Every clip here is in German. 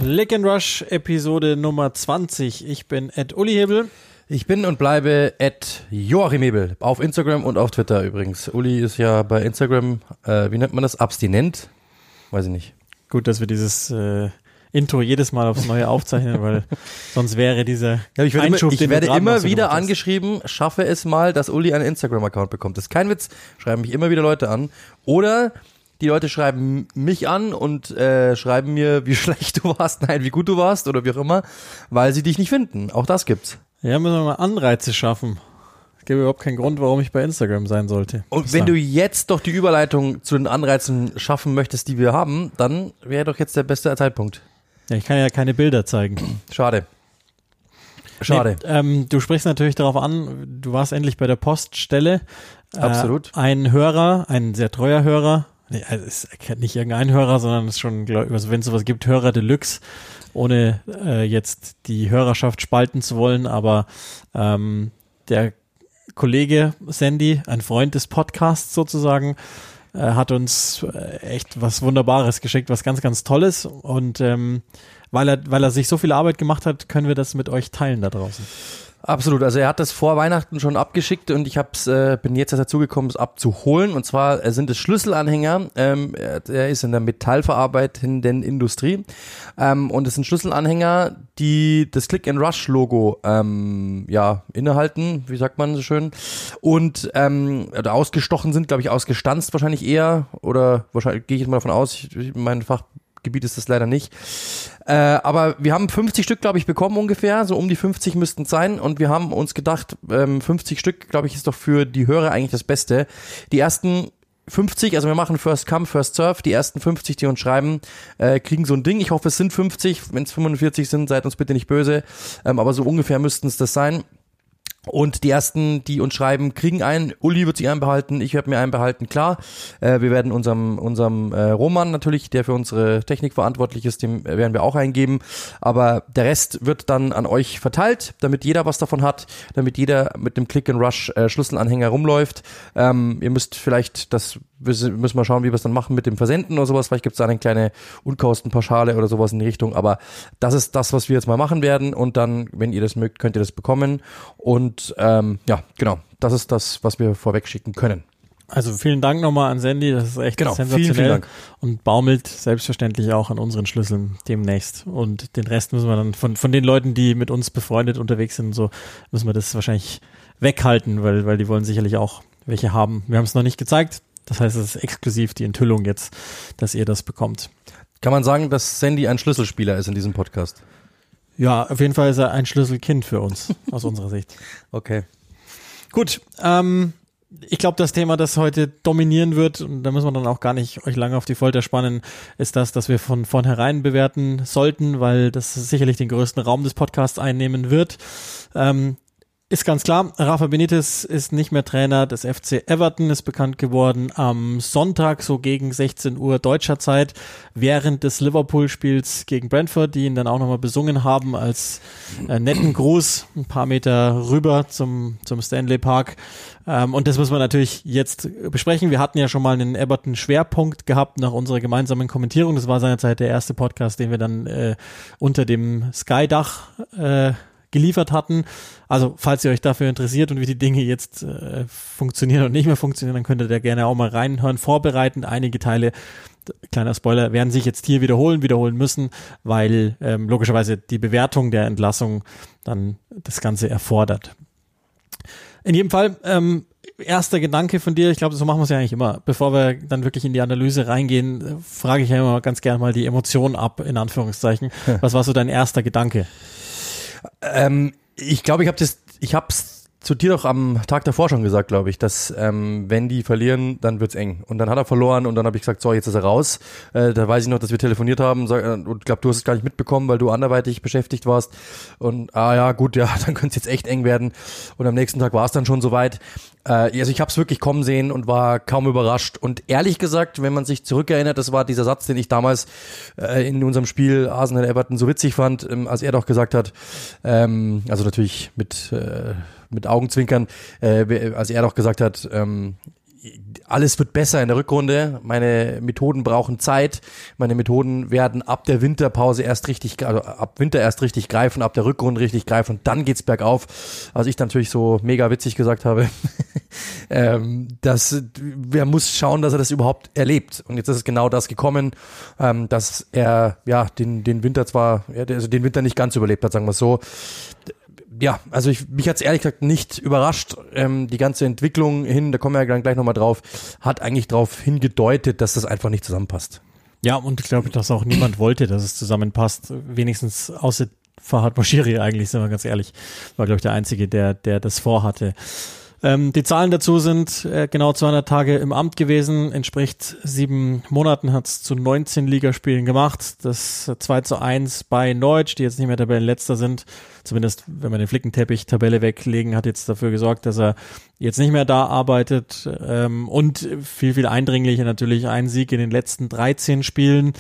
Click and Rush, Episode Nummer 20. Ich bin Uli Hebel. Ich bin und bleibe Joachim Hebel. Auf Instagram und auf Twitter übrigens. Uli ist ja bei Instagram, wie nennt man das? Abstinent? Weiß ich nicht. Gut, dass wir dieses Intro jedes Mal aufs Neue aufzeichnen, weil sonst wäre dieser Einschub, ich werde immer wieder angeschrieben, schaffe es mal, dass Uli einen Instagram-Account bekommt. Das ist kein Witz, schreiben mich immer wieder Leute an. Oder die Leute schreiben mich an und schreiben mir, wie schlecht du warst, nein, wie gut du warst oder wie auch immer, weil sie dich nicht finden. Auch das gibt's. Ja, müssen wir mal Anreize schaffen. Es gibt überhaupt keinen Grund, warum ich bei Instagram sein sollte. Und wenn du jetzt doch die Überleitung zu den Anreizen schaffen möchtest, die wir haben, dann wäre doch jetzt der beste Zeitpunkt. Ja, ich kann ja keine Bilder zeigen. Schade. Nee, du sprichst natürlich darauf an, du warst endlich bei der Poststelle. Absolut. Ein Hörer, ein sehr treuer Hörer, also es ist nicht irgendein Hörer, sondern es ist schon, also wenn es sowas gibt, Hörer Deluxe, ohne jetzt die Hörerschaft spalten zu wollen, aber der Kollege Sandy, ein Freund des Podcasts sozusagen, hat uns echt was Wunderbares geschickt, was ganz, ganz Tolles, und weil er sich so viel Arbeit gemacht hat, können wir das mit euch teilen da draußen. Absolut, also er hat das vor Weihnachten schon abgeschickt und ich bin jetzt erst dazu gekommen, es abzuholen, und zwar sind es Schlüsselanhänger, er ist in der metallverarbeitenden Industrie, und es sind Schlüsselanhänger, die das Click and Rush Logo innehalten, wie sagt man so schön, und oder ausgestochen sind, glaube ich, ausgestanzt wahrscheinlich eher, oder wahrscheinlich gehe ich jetzt mal davon aus, mein Fachgebiet ist das leider nicht. Aber wir haben 50 Stück, glaube ich, bekommen ungefähr, so um die 50 müssten es sein, und wir haben uns gedacht, 50 Stück, glaube ich, ist doch für die Hörer eigentlich das Beste. Die ersten 50, also wir machen First Come, First Serve, die ersten 50, die uns schreiben, kriegen so ein Ding. Ich hoffe, es sind 50, wenn es 45 sind, seid uns bitte nicht böse, aber so ungefähr müssten es das sein. Und die ersten, die uns schreiben, kriegen einen. Uli wird sich einen behalten, ich werde mir einen behalten, klar. Wir werden unserem Roman natürlich, der für unsere Technik verantwortlich ist, dem werden wir auch eingeben. Aber der Rest wird dann an euch verteilt, damit jeder was davon hat, damit jeder mit dem Click and Rush Schlüsselanhänger rumläuft. Ihr müsst vielleicht, müssen wir schauen, wie wir es dann machen mit dem Versenden oder sowas. Vielleicht gibt es da eine kleine Unkostenpauschale oder sowas in die Richtung. Aber das ist das, was wir jetzt mal machen werden. Und dann, wenn ihr das mögt, könnt ihr das bekommen. Und genau, das ist das, was wir vorweg schicken können. Also vielen Dank nochmal an Sandy, das ist echt sensationell. Vielen Dank. Und baumelt selbstverständlich auch an unseren Schlüsseln demnächst. Und den Rest müssen wir dann von den Leuten, die mit uns befreundet unterwegs sind, so müssen wir das wahrscheinlich weghalten, weil die wollen sicherlich auch welche haben. Wir haben es noch nicht gezeigt, das heißt, es ist exklusiv die Enthüllung jetzt, dass ihr das bekommt. Kann man sagen, dass Sandy ein Schlüsselspieler ist in diesem Podcast? Ja, auf jeden Fall ist er ein Schlüsselkind für uns, aus unserer Sicht. Okay. Gut, ich glaube, das Thema, das heute dominieren wird, und da müssen wir dann auch gar nicht euch lange auf die Folter spannen, ist das, dass wir von vornherein bewerten sollten, weil das sicherlich den größten Raum des Podcasts einnehmen wird. Ist ganz klar, Rafa Benitez ist nicht mehr Trainer des FC Everton, ist bekannt geworden am Sonntag, so gegen 16 Uhr deutscher Zeit, während des Liverpool-Spiels gegen Brentford, die ihn dann auch nochmal besungen haben als netten Gruß, ein paar Meter rüber zum Stanley Park. Und das muss man natürlich jetzt besprechen. Wir hatten ja schon mal einen Everton-Schwerpunkt gehabt nach unserer gemeinsamen Kommentierung. Das war seinerzeit der erste Podcast, den wir dann unter dem Sky-Dach geliefert hatten. Also falls ihr euch dafür interessiert und wie die Dinge jetzt funktionieren und nicht mehr funktionieren, dann könnt ihr da gerne auch mal reinhören. Vorbereitend einige Teile, kleiner Spoiler, werden sich jetzt hier wiederholen müssen, weil logischerweise die Bewertung der Entlassung dann das Ganze erfordert. In jedem Fall, erster Gedanke von dir, ich glaube, so machen wir es ja eigentlich immer. Bevor wir dann wirklich in die Analyse reingehen, frage ich ja immer ganz gerne mal die Emotionen ab, in Anführungszeichen. Was war so dein erster Gedanke? Ich glaube, ich hab's zu dir doch am Tag davor schon gesagt, glaube ich, dass wenn die verlieren, dann wird's eng. Und dann hat er verloren und dann habe ich gesagt, so, jetzt ist er raus. Da weiß ich noch, dass wir telefoniert haben und ich glaube, du hast es gar nicht mitbekommen, weil du anderweitig beschäftigt warst. Und dann könnte es jetzt echt eng werden. Und am nächsten Tag war es dann schon soweit. Also ich habe es wirklich kommen sehen und war kaum überrascht. Und ehrlich gesagt, wenn man sich zurückerinnert, das war dieser Satz, den ich damals in unserem Spiel Arsenal-Everton so witzig fand, als er doch gesagt hat, also natürlich mit Augenzwinkern, als er doch gesagt hat, alles wird besser in der Rückrunde, meine Methoden brauchen Zeit, meine Methoden werden ab der Winterpause ab Winter erst richtig greifen, ab der Rückrunde richtig greifen und dann geht's bergauf. Also ich natürlich so mega witzig gesagt habe, wer muss schauen, dass er das überhaupt erlebt. Und jetzt ist es genau das gekommen, dass er den Winter nicht ganz überlebt hat, sagen wir es so. Ja, also mich hat's ehrlich gesagt nicht überrascht. Die ganze Entwicklung da kommen wir ja gleich nochmal drauf, hat eigentlich darauf hingedeutet, dass das einfach nicht zusammenpasst. Ja, und ich glaube, dass auch niemand wollte, dass es zusammenpasst. Wenigstens außer Farhad Moshiri eigentlich, sind wir ganz ehrlich. War, glaube ich, der Einzige, der das vorhatte. Die Zahlen dazu sind genau 200 Tage im Amt gewesen, entspricht 7 Monaten, hat es zu 19 Ligaspielen gemacht. Das 2:1 bei Norwich, die jetzt nicht mehr Tabellenletzter sind, zumindest wenn wir den Flickenteppich-Tabelle weglegen, hat jetzt dafür gesorgt, dass er jetzt nicht mehr da arbeitet. Und viel, viel eindringlicher natürlich ein Sieg in den letzten 13 Spielen.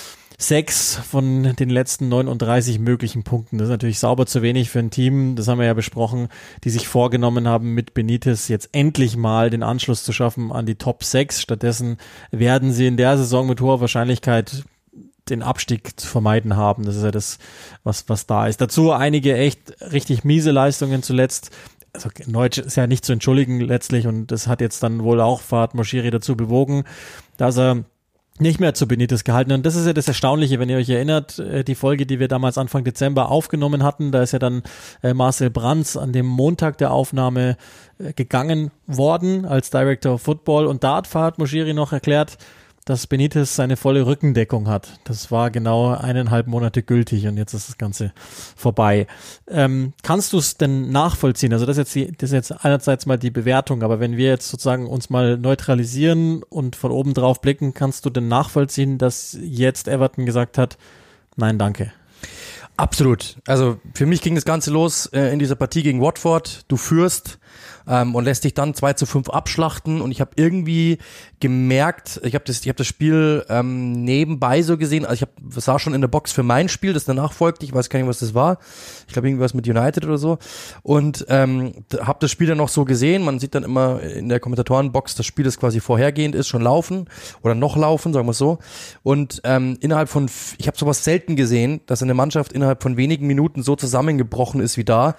6 von den letzten 39 möglichen Punkten. Das ist natürlich sauber zu wenig für ein Team, das haben wir ja besprochen, die sich vorgenommen haben, mit Benitez jetzt endlich mal den Anschluss zu schaffen an die Top 6. Stattdessen werden sie in der Saison mit hoher Wahrscheinlichkeit den Abstieg zu vermeiden haben. Das ist ja das, was da ist. Dazu einige echt richtig miese Leistungen zuletzt. Also Norwich ist ja nicht zu entschuldigen letztlich und das hat jetzt dann wohl auch Farhad Moshiri dazu bewogen, dass er nicht mehr zu Benitez gehalten. Und das ist ja das Erstaunliche, wenn ihr euch erinnert, die Folge, die wir damals Anfang Dezember aufgenommen hatten, da ist ja dann Marcel Brands an dem Montag der Aufnahme gegangen worden als Director of Football. Und da hat Farhad Moshiri noch erklärt, dass Benitez seine volle Rückendeckung hat. Das war genau 1,5 Monate gültig und jetzt ist das Ganze vorbei. Kannst du es denn nachvollziehen? Also das ist jetzt einerseits mal die Bewertung, aber wenn wir jetzt sozusagen uns mal neutralisieren und von oben drauf blicken, kannst du denn nachvollziehen, dass jetzt Everton gesagt hat, nein, danke? Absolut. Also für mich ging das Ganze los in dieser Partie gegen Watford. Du führst und lässt dich dann 2:5 abschlachten und ich habe irgendwie gemerkt, ich habe das Spiel nebenbei so gesehen, also ich sah schon in der Box für mein Spiel, das danach folgte, ich weiß gar nicht, was das war, ich glaube irgendwas mit United oder so und habe das Spiel dann noch so gesehen, man sieht dann immer in der Kommentatorenbox, das Spiel, das quasi vorhergehend ist, schon laufen oder noch laufen, sagen wir es so und ich habe sowas selten gesehen, dass eine Mannschaft innerhalb von wenigen Minuten so zusammengebrochen ist wie da.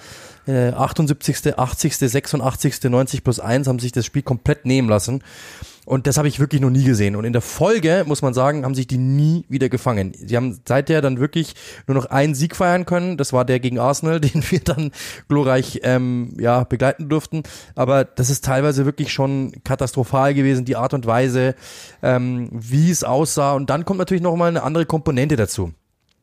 78., 80., 86., 90+1 haben sich das Spiel komplett nehmen lassen. Und das habe ich wirklich noch nie gesehen. Und in der Folge, muss man sagen, haben sich die nie wieder gefangen. Sie haben seither dann wirklich nur noch einen Sieg feiern können. Das war der gegen Arsenal, den wir dann glorreich begleiten durften. Aber das ist teilweise wirklich schon katastrophal gewesen, die Art und Weise, wie es aussah. Und dann kommt natürlich noch mal eine andere Komponente dazu.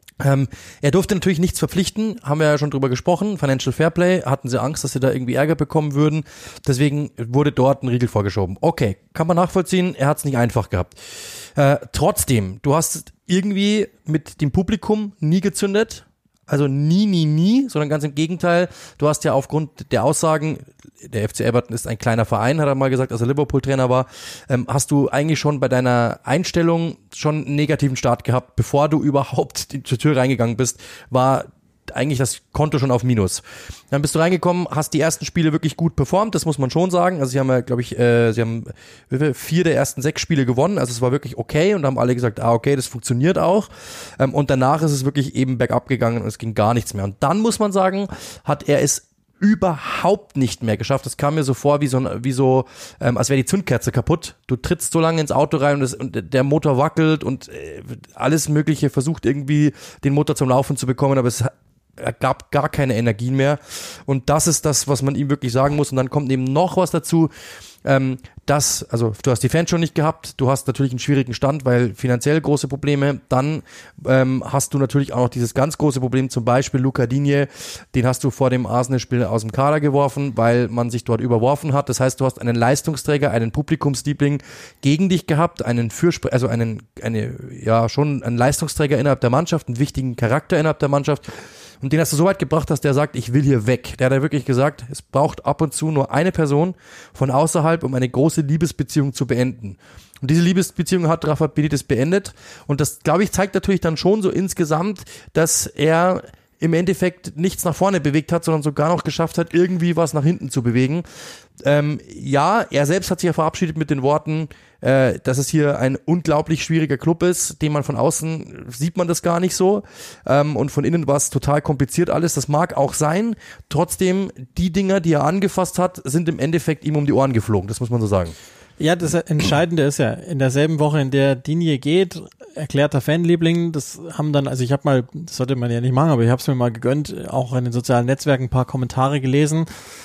Er durfte natürlich nichts verpflichten, haben wir ja schon drüber gesprochen, Financial Fairplay, hatten sie Angst, dass sie da irgendwie Ärger bekommen würden, deswegen wurde dort ein Riegel vorgeschoben. Okay, kann man nachvollziehen, er hat es nicht einfach gehabt. Trotzdem, du hast irgendwie mit dem Publikum nie gezündet, also nie, sondern ganz im Gegenteil, du hast ja aufgrund der Aussagen, der FC Everton ist ein kleiner Verein, hat er mal gesagt, als er Liverpool-Trainer war, hast du eigentlich schon bei deiner Einstellung schon einen negativen Start gehabt, bevor du überhaupt zur Tür reingegangen bist, war eigentlich das Konto schon auf Minus. Dann bist du reingekommen, hast die ersten Spiele wirklich gut performt, das muss man schon sagen. Also sie haben ja, glaube ich, 4 der ersten 6 Spiele gewonnen, also es war wirklich okay und haben alle gesagt, okay, das funktioniert auch. Und danach ist es wirklich eben bergab gegangen und es ging gar nichts mehr. Und dann muss man sagen, hat er es überhaupt nicht mehr geschafft. Das kam mir so vor, als wäre die Zündkerze kaputt. Du trittst so lange ins Auto rein und der Motor wackelt und alles Mögliche versucht irgendwie den Motor zum Laufen zu bekommen, aber es gab gar keine Energien mehr. Und das ist das, was man ihm wirklich sagen muss. Und dann kommt eben noch was dazu. Du hast die Fans schon nicht gehabt, du hast natürlich einen schwierigen Stand, weil finanziell große Probleme, dann hast du natürlich auch noch dieses ganz große Problem, zum Beispiel Luca Digne, den hast du vor dem Arsenal-Spiel aus dem Kader geworfen, weil man sich dort überworfen hat, das heißt, du hast einen Leistungsträger, einen Publikumsliebling gegen dich gehabt, einen Leistungsträger innerhalb der Mannschaft, einen wichtigen Charakter innerhalb der Mannschaft. Und den hast du so weit gebracht, dass der sagt, ich will hier weg. Der hat ja wirklich gesagt, es braucht ab und zu nur eine Person von außerhalb, um eine große Liebesbeziehung zu beenden. Und diese Liebesbeziehung hat Rafa Benitez beendet. Und das, glaube ich, zeigt natürlich dann schon so insgesamt, dass er im Endeffekt nichts nach vorne bewegt hat, sondern sogar noch geschafft hat, irgendwie was nach hinten zu bewegen. Ja, er selbst hat sich ja verabschiedet mit den Worten, dass es hier ein unglaublich schwieriger Club ist, den man von außen sieht man das gar nicht so, und von innen war es total kompliziert alles, das mag auch sein, trotzdem die Dinger, die er angefasst hat, sind im Endeffekt ihm um die Ohren geflogen, das muss man so sagen. Ja, das Entscheidende ist ja, in derselben Woche, in der Digne geht, erklärter Fanliebling, das haben dann, also ich habe mal, das sollte man ja nicht machen, aber ich habe es mir mal gegönnt, auch in den sozialen Netzwerken ein paar Kommentare gelesen,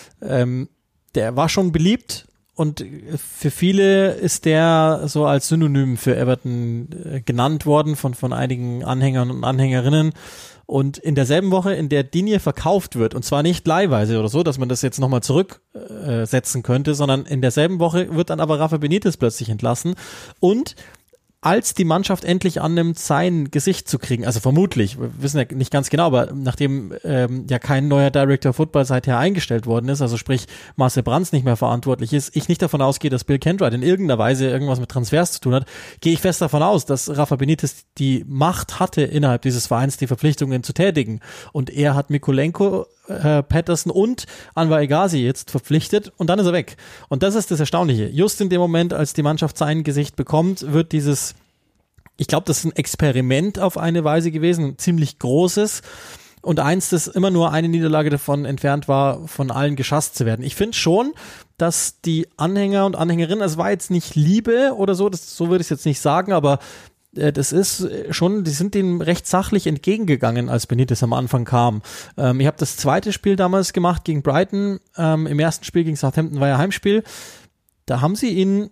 der war schon beliebt und für viele ist der so als Synonym für Everton genannt worden von einigen Anhängern und Anhängerinnen. Und in derselben Woche, in der Digne verkauft wird, und zwar nicht leihweise oder so, dass man das jetzt nochmal zurücksetzen könnte, sondern in derselben Woche wird dann aber Rafa Benitez plötzlich entlassen. Und als die Mannschaft endlich annimmt, sein Gesicht zu kriegen, also vermutlich, wir wissen ja nicht ganz genau, aber nachdem ja kein neuer Director of Football seither eingestellt worden ist, also sprich Marcel Brands nicht mehr verantwortlich ist, ich nicht davon ausgehe, dass Bill Kenwright in irgendeiner Weise irgendwas mit Transfers zu tun hat, gehe ich fest davon aus, dass Rafa Benitez die Macht hatte, innerhalb dieses Vereins die Verpflichtungen zu tätigen. Und er hat Mikulenko, Patterson und Anwar Egazi jetzt verpflichtet und dann ist er weg. Und das ist das Erstaunliche. Just in dem Moment, als die Mannschaft sein Gesicht bekommt, wird dieses, ich glaube, das ist ein Experiment auf eine Weise gewesen, ein ziemlich großes und eins, das immer nur eine Niederlage davon entfernt war, von allen geschasst zu werden. Ich finde schon, dass die Anhänger und Anhängerinnen, es war jetzt nicht Liebe oder so, so würde ich es jetzt nicht sagen, aber das ist schon, die sind dem recht sachlich entgegengegangen, als Benitez am Anfang kam. Ich habe das zweite Spiel damals gemacht gegen Brighton. Im ersten Spiel gegen Southampton war ja Heimspiel. Da haben sie ihn,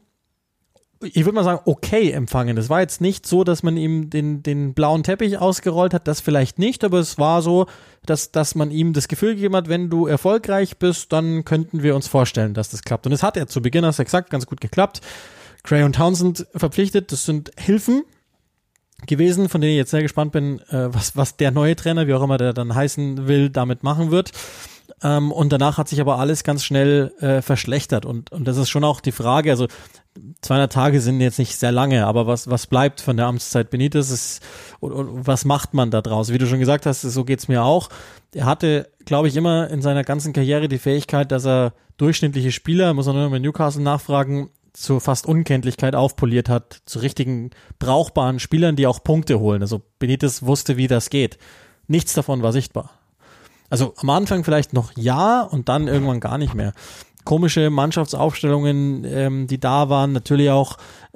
ich würde mal sagen, okay empfangen. Das war jetzt nicht so, dass man ihm den blauen Teppich ausgerollt hat, das vielleicht nicht, aber es war so, dass man ihm das Gefühl gegeben hat, wenn du erfolgreich bist, dann könnten wir uns vorstellen, dass das klappt. Und es hat er zu Beginn, hast du gesagt, ganz gut geklappt. Gray und Townsend verpflichtet, das sind Hilfen gewesen, von denen ich jetzt sehr gespannt bin, was der neue Trainer, wie auch immer der dann heißen will, damit machen wird. Und danach hat sich aber alles ganz schnell verschlechtert und das ist schon auch die Frage, also 200 Tage sind jetzt nicht sehr lange, aber was bleibt von der Amtszeit Benitez und was macht man da draus? Wie du schon gesagt hast, so geht's mir auch. Er hatte, glaube ich, immer in seiner ganzen Karriere die Fähigkeit, dass er durchschnittliche Spieler, muss man nur bei Newcastle nachfragen, zur fast Unkenntlichkeit aufpoliert hat, zu richtigen, brauchbaren Spielern, die auch Punkte holen. Also Benitez wusste, wie das geht. Nichts davon war sichtbar. Also am Anfang vielleicht noch ja und dann irgendwann gar nicht mehr. Komische Mannschaftsaufstellungen, die da waren, natürlich auch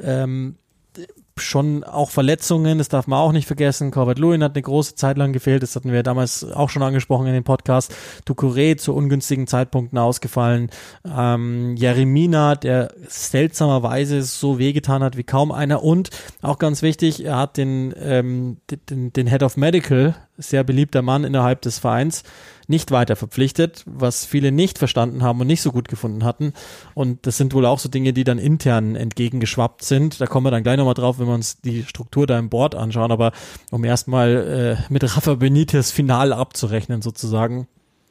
schon auch Verletzungen, das darf man auch nicht vergessen. Calvert-Lewin hat eine große Zeit lang gefehlt, das hatten wir damals auch schon angesprochen in dem Podcast. Doucouré zu ungünstigen Zeitpunkten ausgefallen. Jeremina, der seltsamerweise so wehgetan hat wie kaum einer. Und auch ganz wichtig, er hat den Head of Medical, sehr beliebter Mann innerhalb des Vereins, nicht weiter verpflichtet, was viele nicht verstanden haben und nicht so gut gefunden hatten. Und das sind wohl auch so Dinge, die dann intern entgegengeschwappt sind. Da kommen wir dann gleich nochmal drauf, wenn wir uns die Struktur da im Board anschauen. Aber um erstmal mit Rafa Benitez final abzurechnen sozusagen.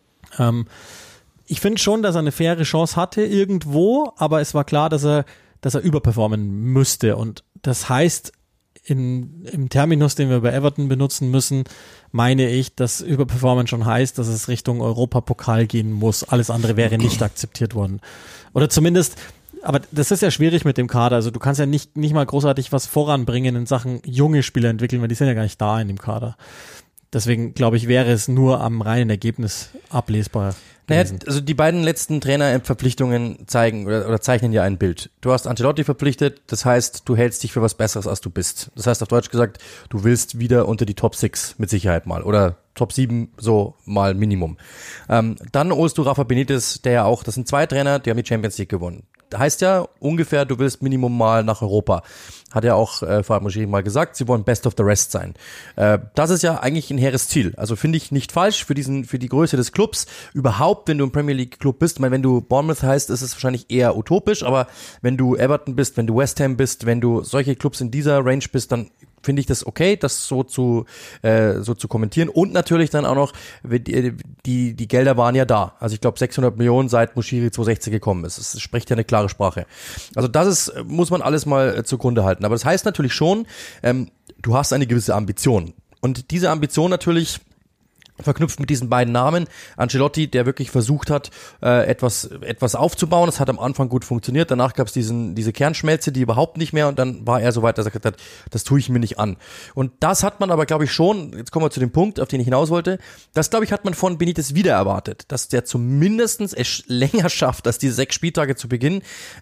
Ich finde schon, dass er eine faire Chance hatte irgendwo, aber es war klar, dass er überperformen müsste. Und das heißt, im Terminus, den wir bei Everton benutzen müssen, meine ich, dass Überperformance schon heißt, dass es Richtung Europapokal gehen muss. Alles andere wäre nicht akzeptiert worden. Oder zumindest, aber das ist ja schwierig mit dem Kader. Also du kannst ja nicht mal großartig was voranbringen in Sachen junge Spieler entwickeln, weil die sind ja gar nicht da in dem Kader. Deswegen, glaube ich, wäre es nur am reinen Ergebnis ablesbar. Naja, also die beiden letzten Trainerverpflichtungen zeigen oder zeichnen ja ein Bild. Du hast Ancelotti verpflichtet, das heißt, du hältst dich für was Besseres, als du bist. Das heißt auf Deutsch gesagt, du willst wieder unter die Top 6 mit Sicherheit mal oder Top 7 so mal Minimum. Dann holst du Rafa Benitez, der ja auch, das sind zwei Trainer, die haben die Champions League gewonnen. Heißt ja ungefähr, du willst Minimum mal nach Europa. Hat ja auch Farhad Moshiri mal gesagt, sie wollen Best of the Rest sein. Das ist ja eigentlich ein hehres Ziel. Also finde ich nicht falsch für die Größe des Clubs. Überhaupt, wenn du im Premier League Club bist, ich meine, wenn du Bournemouth heißt, ist es wahrscheinlich eher utopisch, aber wenn du Everton bist, wenn du West Ham bist, wenn du solche Clubs in dieser Range bist, dann finde ich das okay, das so zu kommentieren. Und natürlich dann auch noch, die Gelder waren ja da. Also ich glaube 600 Millionen seit Moshiri 2016 gekommen ist. Das spricht ja eine klare Sprache. Also muss man alles mal zugrunde halten. Aber das heißt natürlich schon, du hast eine gewisse Ambition. Und diese Ambition natürlich verknüpft mit diesen beiden Namen. Ancelotti, der wirklich versucht hat, etwas aufzubauen. Das hat am Anfang gut funktioniert. Danach gab es diese Kernschmelze, die überhaupt nicht mehr. Und dann war er so weit, dass er gesagt hat, das tue ich mir nicht an. Und das hat man aber, glaube ich, schon, jetzt kommen wir zu dem Punkt, auf den ich hinaus wollte, das, glaube ich, hat man von Benitez wieder erwartet, dass der zumindestens es länger schafft, als diese 6 Spieltage zu Beginn,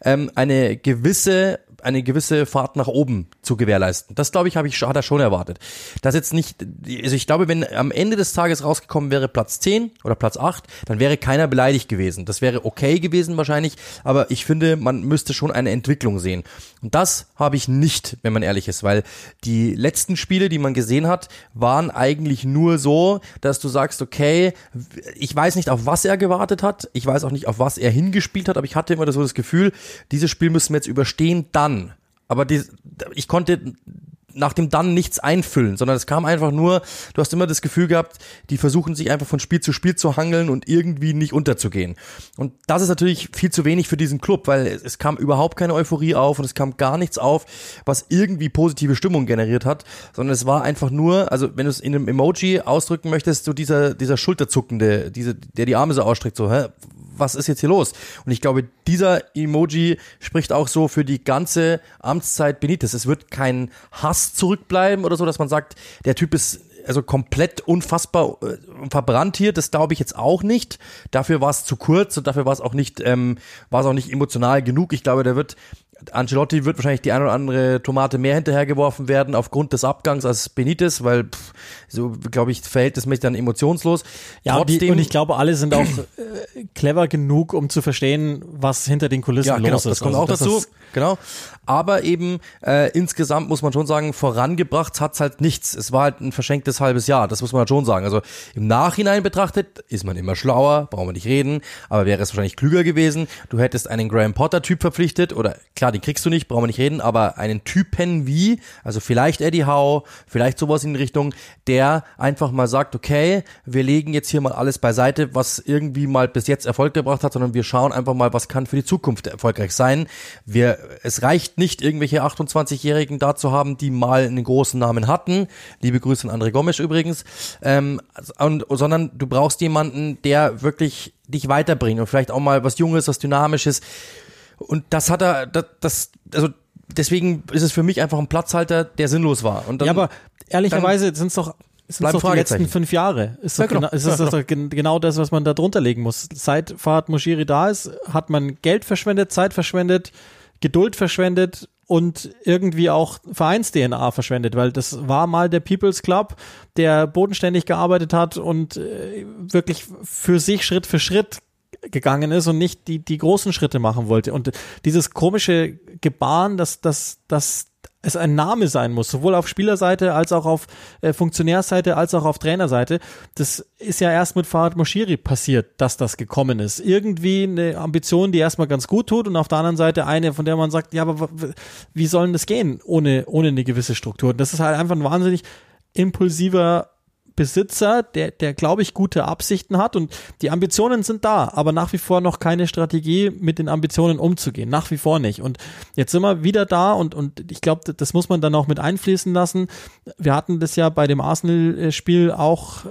eine gewisse Fahrt nach oben zu gewährleisten. Das, glaube ich, hat er schon erwartet. Das jetzt nicht, also ich glaube, wenn am Ende des Tages rausgekommen wäre Platz 10 oder Platz 8, dann wäre keiner beleidigt gewesen. Das wäre okay gewesen wahrscheinlich, aber ich finde, man müsste schon eine Entwicklung sehen. Und das habe ich nicht, wenn man ehrlich ist, weil die letzten Spiele, die man gesehen hat, waren eigentlich nur so, dass du sagst, okay, ich weiß nicht, auf was er gewartet hat, ich weiß auch nicht, auf was er hingespielt hat, aber ich hatte immer so das Gefühl, dieses Spiel müssen wir jetzt überstehen, dann. Aber ich konnte nach dem Dann nichts einfüllen, sondern es kam einfach nur, du hast immer das Gefühl gehabt, die versuchen sich einfach von Spiel zu hangeln und irgendwie nicht unterzugehen. Und das ist natürlich viel zu wenig für diesen Club, weil es kam überhaupt keine Euphorie auf und es kam gar nichts auf, was irgendwie positive Stimmung generiert hat, sondern es war einfach nur, also wenn du es in einem Emoji ausdrücken möchtest, so dieser Schulterzuckende, der die Arme so ausstreckt, so, was ist jetzt hier los? Und ich glaube, dieser Emoji spricht auch so für die ganze Amtszeit Benitez. Es wird kein Hass zurückbleiben oder so, dass man sagt, der Typ ist also komplett unfassbar verbrannt hier. Das glaube ich jetzt auch nicht. Dafür war es zu kurz und dafür war es auch nicht emotional genug. Ich glaube, Ancelotti wird wahrscheinlich die ein oder andere Tomate mehr hinterhergeworfen werden aufgrund des Abgangs als Benitez, weil so, glaube ich, verhältnismäßig dann emotionslos. Ja, und ich glaube, alle sind auch clever genug, um zu verstehen, was hinter den Kulissen los ist. Das kommt auch dazu. Genau. Aber eben insgesamt muss man schon sagen, vorangebracht hat's halt nichts. Es war halt ein verschenktes halbes Jahr, das muss man halt schon sagen. Also im Nachhinein betrachtet ist man immer schlauer, brauchen wir nicht reden, aber wäre es wahrscheinlich klüger gewesen. Du hättest einen Graham Potter-Typ verpflichtet oder klar, den kriegst du nicht, brauchen wir nicht reden, aber einen Typen wie, also vielleicht Eddie Howe, vielleicht sowas in die Richtung, der einfach mal sagt, okay, wir legen jetzt hier mal alles beiseite, was irgendwie mal bis jetzt Erfolg gebracht hat, sondern wir schauen einfach mal, was kann für die Zukunft erfolgreich sein. Es reicht nicht, irgendwelche 28-Jährigen da zu haben, die mal einen großen Namen hatten. Liebe Grüße an André Gomes übrigens. Sondern du brauchst jemanden, der wirklich dich weiterbringt und vielleicht auch mal was Junges, was Dynamisches. Und das hat also deswegen ist es für mich einfach ein Platzhalter, der sinnlos war. Und dann, ja, aber ehrlicherweise sind es doch die letzten 5 Jahre. Ist doch genau das, was man da drunter legen muss. Seit Farhad Moshiri da ist, hat man Geld verschwendet, Zeit verschwendet, Geduld verschwendet und irgendwie auch Vereins-DNA verschwendet, weil das war mal der People's Club, der bodenständig gearbeitet hat und wirklich für sich Schritt für Schritt gegangen ist und nicht die großen Schritte machen wollte. Und dieses komische Gebaren, dass es ein Name sein muss, sowohl auf Spielerseite als auch auf Funktionärseite als auch auf Trainerseite. Das ist ja erst mit Farhad Moshiri passiert, dass das gekommen ist. Irgendwie eine Ambition, die erstmal ganz gut tut und auf der anderen Seite eine, von der man sagt, ja, aber wie soll denn das gehen ohne eine gewisse Struktur? Das ist halt einfach ein wahnsinnig impulsiver Besitzer, der glaube ich gute Absichten hat und die Ambitionen sind da, aber nach wie vor noch keine Strategie, mit den Ambitionen umzugehen, nach wie vor nicht. Und jetzt sind wir wieder da und ich glaube, das muss man dann auch mit einfließen lassen. Wir hatten das ja bei dem Arsenal-Spiel auch,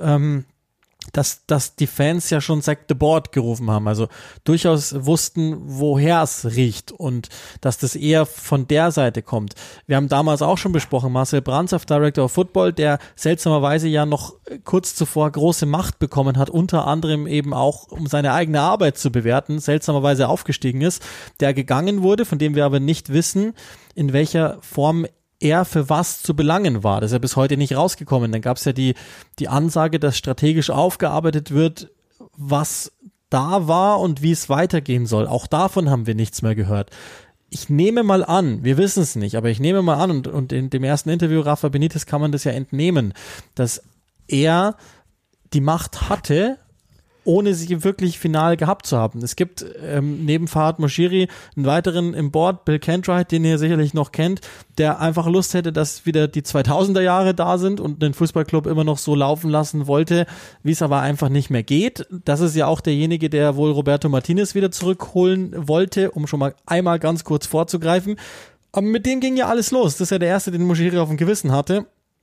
dass die Fans ja schon Sack the Board gerufen haben, also durchaus wussten, woher es riecht und dass das eher von der Seite kommt. Wir haben damals auch schon besprochen, Marcel Brandtz, Director of Football, der seltsamerweise ja noch kurz zuvor große Macht bekommen hat, unter anderem eben auch, um seine eigene Arbeit zu bewerten, seltsamerweise aufgestiegen ist, der gegangen wurde, von dem wir aber nicht wissen, in welcher Form er für was zu belangen war. Das ist ja bis heute nicht rausgekommen. Dann gab es ja die Ansage, dass strategisch aufgearbeitet wird, was da war und wie es weitergehen soll. Auch davon haben wir nichts mehr gehört. Ich nehme mal an, wir wissen es nicht, aber ich nehme mal an, und in dem ersten Interview Rafa Benitez kann man das ja entnehmen, dass er die Macht hatte, ohne sie wirklich final gehabt zu haben. Es gibt neben Farhad Moshiri einen weiteren im Board, Bill Kentright, den ihr sicherlich noch kennt, der einfach Lust hätte, dass wieder die 2000er Jahre da sind und den Fußballclub immer noch so laufen lassen wollte, wie es aber einfach nicht mehr geht. Das ist ja auch derjenige, der wohl Roberto Martinez wieder zurückholen wollte, um schon mal einmal ganz kurz vorzugreifen. Aber mit dem ging ja alles los. Das ist ja der erste, den Moshiri auf dem Gewissen hatte.